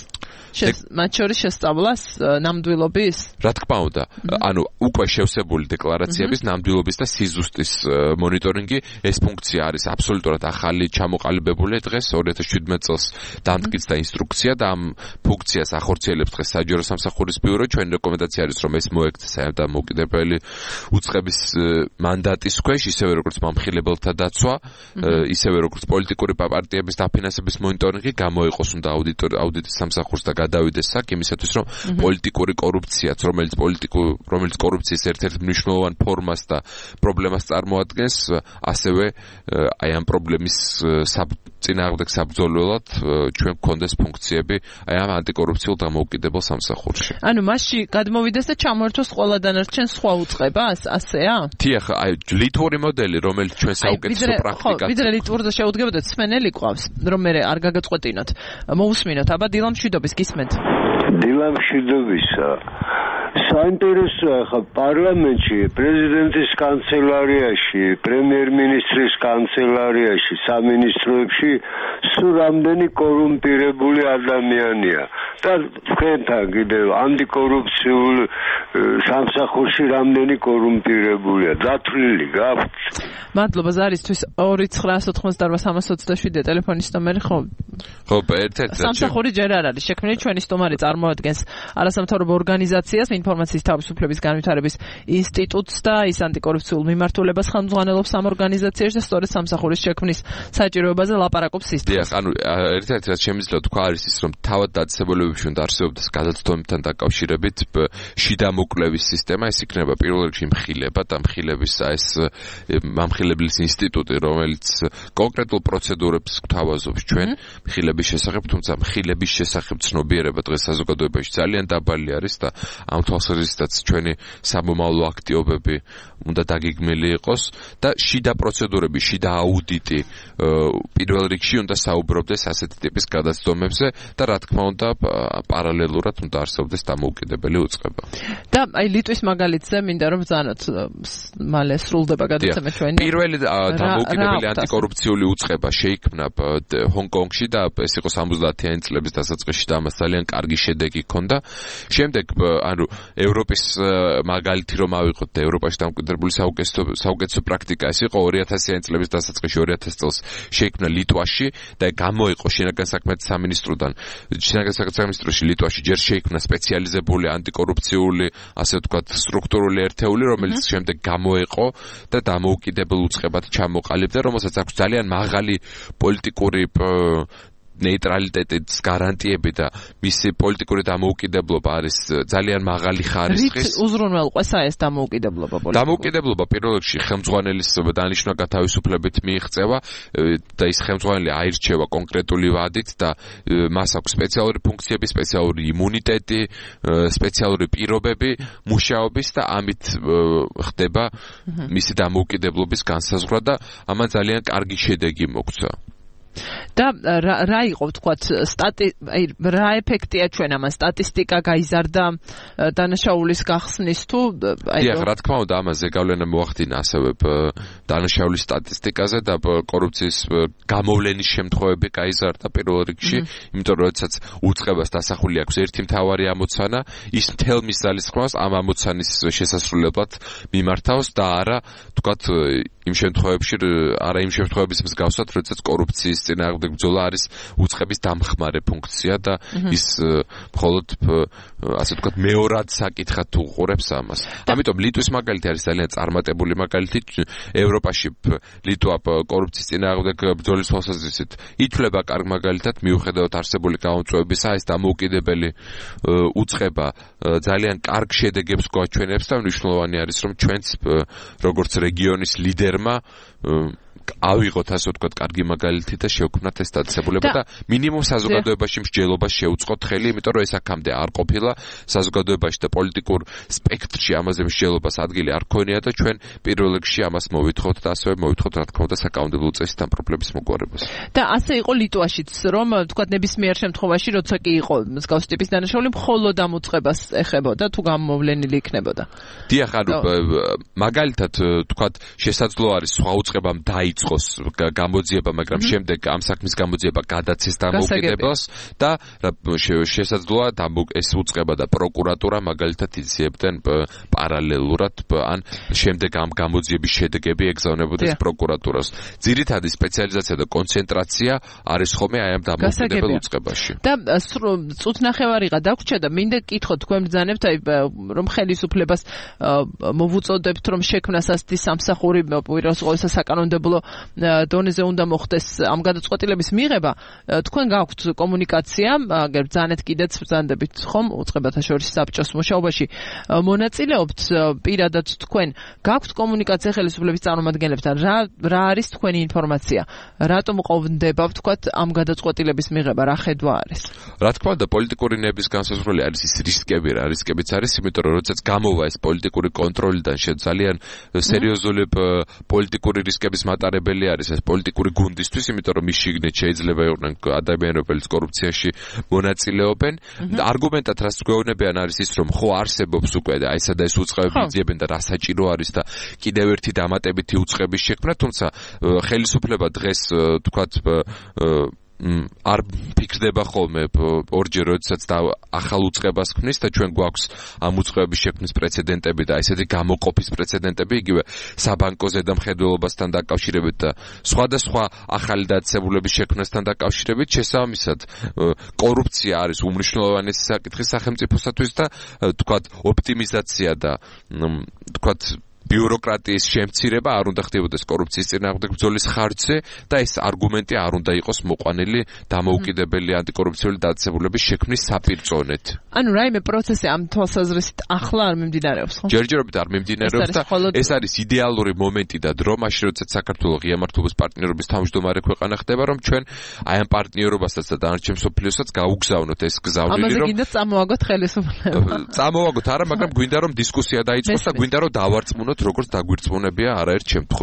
მათ შორის შესწავლას ნამდვილობის? რა თქმა უნდა, ანუ უკვე შევსებული დეკლარაციების ნამდვილობის და სიზუსტის მონიტორინგი, ეს ფუნქცია არის აბსოლუტურად ახალი, ჩამოყალიბებული დღეს 2017 წელს დამტკიცა ინსტრუქცია და ამ ფუნქციას ახორციელებს დღეს საჯარო სამსახურის ბიურო. ჩვენი რეკომენდაცია არის, რომ ეს მოექცეს აი ამ დამოუკიდებელი უწყების მანდატის ქვეშ, ისევე როგორც მამხილებელთა დაცვა, ისევე როგორც პოლიტიკური პარტიების დაფინანსების მონიტორინგი, გამოიყოს უნდა აუდიტის სამსახურს და გადავიდეს აქ იმისათვის, რომ პოლიტიკური კორუფციაც, რომელიც კორუფციის ერთ-ერთ მნიშვნელოვან ფორმას და პრობლემას წარმოადგენს, ასევე აი ამ პრობლემის წინააღმდეგ საბრძოლველად ჩვენ გქონდეს ფუნქციები აი ამ ანტიკორუფციულ დამოუკიდებელ სამსახურში. ანუ მასში გადმოვიდეს და ჩამოერთოს ყველა დანარჩენ სხვა უწყებას, ასეა? დიახ, აი ლიტვური მოდელი, რომელიც ჩვენ საუკეთესო პრაქტიკაა. ვიდრე ლიტვურზე შეუდგებოდეთ, სმენელი ყავს, რომ მე არ გაგაწყვეტინოთ. მოусმინოთ, აბა დილა მშვიდობის გისმენთ. დილა მშვიდობისა. საინტერესოა ხა პარლამენტში, პრეზიდენტის კანცელარიაში, პრემიერ-მინისტრის კანცელარიაში, სამინისტროებში სულ რამდენი კორუმპირებული ადამიანია. და თქვენთან კიდევ ანტიკორუფციულ სამსახურში რამდენი კორუმპირებულია დათვლილი გაქვთ? მადლობა ზარისთვის 2988327 ტელეფონის ნომერი ხო? ხო, ერთ-ერთი სამსახური ჯერ არ არის შექმნილი, ჩვენი სტუმარი წარმოადგენს არასამთავრობო ორგანიზაციას, ინფორმაციის თავისუფლების განვითარების ინსტიტუტს და ის ანტიკორუფციულ მიმართულებას ხელმძღვანელობს ამ ორგანიზაციაში და სწორედ სამსახურის შექმნის საჭიროებაზე ლაპარაკობს ის. დიახ, ანუ ერთ-ერთი რაც შემიძლია თქვა არის ის, რომ თავად დაწესებულებებში უნდა არსებობდეს გადაცდომებთან დაკავშირებით შიდა მოკვლევის სისტემა, ეს იქნება პირველ რიგში მხილება და მხილების ეს მამხილებლის ინსტიტუტი, რომელიც კონკრეტულ პროცედურებს გვთავაზობს ჩვენ მხილების შესახებ, თუმცა მხილების შესახებ ცნობიერება დღეს საზოგადოებაში ძალიან დაბალი არის და ამ თვალსაზრისითაც ჩვენი სამომავლო აქტივობები უნდა დაგეგმილი იყოს და შიდა პროცედურები, შიდა აუდიტი პირველ რიგში უნდა საუბრობდეს ასეთი ტიპის გადაცდომებზე და რა თქმა უნდა პარალელურად უნდა არსებობდეს დამოუკიდებელი უწყება. და აი ლიტვის მაგალითზე მინდა რომ ბრძანოთ მალე სრულდება გადაცემა ჩვენი. პირველი დამოუკიდებელი ანტიკორუფციული უწყება შეიქმნა ჰონკონგში და ეს იყო 70-იანი წლების დასაწყისში და ამას ძალიან კარგი შედეგი ჰქონდა. შემდეგ ანუ ევროპის მაგალითი რომ ავიღოთ და ევროპაში დამკვიდრებული საუკეთესო პრაქტიკა ეს იყო 2000-იანი წლების დასაწყისში 2000 წელს შეიქმნა ლიტვაში და გამოიყო შინაგან საქმეთა სამინისტროდან. შინაგან საქმეთა სამინისტროში ლიტვაში ჯერ შეიქმნა სპეციალიზებული ანტიკორუფციული ასე ვთქვათ სტრუქტურული ერთეული, რომელიც შემდეგ გამოიყო და დამოუკიდებელ უწყებად ჩამოყალიბდა, რომელსაც აქვს ძალიან მაღალი პოლიტიკური ნეიტრალიტეტის გარანტიები და მისი პოლიტიკური დამოუკიდებლობა არის ძალიან მაღალი ხარისხის. უზრუნველყვესა ეს დამოუკიდებლობა პოლიტიკური. დამოუკიდებლობა პირველ რიგში ხელმძღვანელის დანიშნვა გათავისუფლებით მიიღწევა და ის ხელმძღვანელი აირჩევა კონკრეტული ვადით და მას აქვს სპეციალური ფუნქციები, სპეციალური იმუნიტეტი, სპეციალური პირობები მუშაობის და ამით ხდება მისი დამოუკიდებლობის განსაზღვრა და ამან ძალიან კარგი შედეგი მოგვცა. და რა იყო თქვათ რა ეფექტია ჩვენ ამან სტატისტიკა გაიზარდა დანაშაულის გახსნის თუ დიახ, რა თქმა უნდა ამაზე გავლენა მოახდინა ასევე დანაშაულის სტატისტიკაზე და კორუფციის გამოვლენის შემთხვევები გაიზარდა პირველ რიგში, იმიტომ რომ როდესაც უწყებას დასახული აქვს ერთი მთავარი ამოცანა, ის მთელ მის ძალისხმევას ამ ამოცანის შესასრულებლად მიმართავს და არა თქვათ იმ შემთხვევების მსგავსად, როდესაც კორუფციის წინააღმდეგ ბრძოლა არის უწყების დამხმარე ფუნქცია და ის მხოლოდ ასე ვთქვათ მეორად საკითხად უყურებს ამას. ამიტომ ლიტვის მაგალითი არის ძალიან წარმატებული მაგალითი. ევროპაში ლიტვა კორუფციის წინააღმდეგ ბრძოლის თვალსაზრისით ითვლება კარგ მაგალითად, მიუხედავად არსებული გამომწვევებისა, ეს დამოუკიდებელი უწყება ძალიან კარგ შედეგებს გვაჩვენებს და მნიშვნელოვანი არის, რომ ჩვენც როგორც რეგიონის ლიდერმა ავიღოთ ასე ვთქვათ კარგი მაგალითი და შევქმნათ ეს დაწესებულება და მინიმუმ საზოგადოებაში მსჯელობას შევუწყოთ ხელი, იმიტომ რომ ეს აქამდე არ ყოფილა საზოგადოებაში და პოლიტიკურ სპექტრში ამაზე მსჯელობას ადგილი არ ქონია და ჩვენ პირველ რიგში ამას მოვითხოვთ და ასევე მოვითხოვთ რა თქმა უნდა საკანონმდებლო წესთან პრობლემის მოგვარებას. და ასე იყო ლიტვაშიც, რომ ვთქვათ ნებისმიერ შემთხვევაში, როცა კი იყო მსგავს ტიპის დანაშაული, მხოლოდ ამ უწყებას ეხებოდა თუ გამოვლენილი იქნებოდა. დიახ, ანუ მაგალითად ვთქვათ შესაძლოა არის სხვა უწყებამ დაიწყოს გამოძიება, მაგრამ შემდეგ ამ საქმის გამოძიება გადაცეს დამოუკიდებლობას და შესაძლოა ეს უწყება და პროკურატურა მაგალითად იძიებდნენ პარალელურად ან შემდეგ ამ გამოძიების შედეგები ეგზავნებოდეს პროკურატურას. ძირითადი სპეციალიზაცია და კონცენტრაცია არის ხოლმე აი ამ დამოუკიდებელ უწყებაში. და წუთნახევარიღა დაგვრჩა და მინდა გკითხოთ თქვენ ბრძანებთ აი რომ ხელისუფლებას მოვუწოდებთ რომ შექმნას ასეთი სამსახური უპირველეს ყოვლისა საკანონმდებლო დონეზე უნდა მოხდეს ამ გადაწყვეტილების მიღება. თქვენ გაქვთ კომუნიკაცია, აგერ ბრძანეთ კიდეც ბრძანდებით ხომ უწყებათა შორის საბჭოს მუშაობაში მონაწილეობთ პირადად თქვენ გაქვთ კომუნიკაცია ხელისუფლების წარმომადგენლებთან რა არის თქვენი ინფორმაცია რატომ ყოფნდება ვთქვათ ამ გადაწყვეტილების მიღება რა ხედვა არის რა თქმა უნდა პოლიტიკური ნების განსაზღვრელი არის ის რისკებიც არის იმიტომ რომ როდესაც გამოვა ეს პოლიტიკური კონტროლიდან ძალიან სერიოზული პოლიტიკური რისკების მატარებელი არის ეს პოლიტიკური გუნდისთვის იმიტომ რომ ის შიგნით შეიძლება იყვნენ ადამიანები რომელიც კორუფციაში მონაწილეობენ არგუმენტად რაც გვეუბნებიან არის ის რომ ხო არსებობს უკვე და ესა და ეს უწყებები იძიებენ და რა საჭირო არის და კიდევ ერთი დამატებითი უწყების შექმნა თუმცა ხელისუფლება დღეს თქვათ არ ფიქრდება ხოლმე ორჯერ როდესაც ახალ უწყებას ქმნის და ჩვენ გვაქვს ამ უწყების შექმნის პრეცედენტები და ესეთი გამოყოფის პრეცედენტები იგივე საბანკო ზედამხედველობასთან დაკავშირებით და სხვადასხვა ახალი დაწესებულების შექმნასთან დაკავშირებით შესაბამისად კორუფცია არის უმნიშვნელოვანესი საკითხი სახელმწიფოსათვის და თქვათ ოპტიმიზაცია და თქვათ ბიუროკრატიის შემცირება არ უნდა ხდებოდეს კორუფციის წინააღმდეგ ბრძოლის ხარჯზე და ეს არგუმენტი არ უნდა იყოს მოყვანილი დამოუკიდებელი ანტიკორუფციული დაწესებულების შექმნის საპირწონედ. ანუ რაიმე პროცესი ამ თვალსაზრისით ახლა არ მიმდინარეობს, ხო? ჯერჯერობით არ მიმდინარეობს და ეს არის იდეალური მომენტი და დრო, მაშინ როდესაც საქართველოს ღია მართლობის პარტნიორობის თავმჯდომარე ქვეყანა ხდება, რომ ჩვენ აი ამ პარტნიორობასაც და დანარჩენ მსოფლიოსაც გავუგზავნოთ ეს გზავნილი, რომ ამაზე კიდე წამოვაგოთ ხელისუფლება. წამოვაგოთ არა, მაგრამ გვინდა რომ დისკუსია დაიწყოს და გვინდა რომ დავარწმუნოთ როგორც დაგვირწმუნებია არაერთ შემთხვევაში.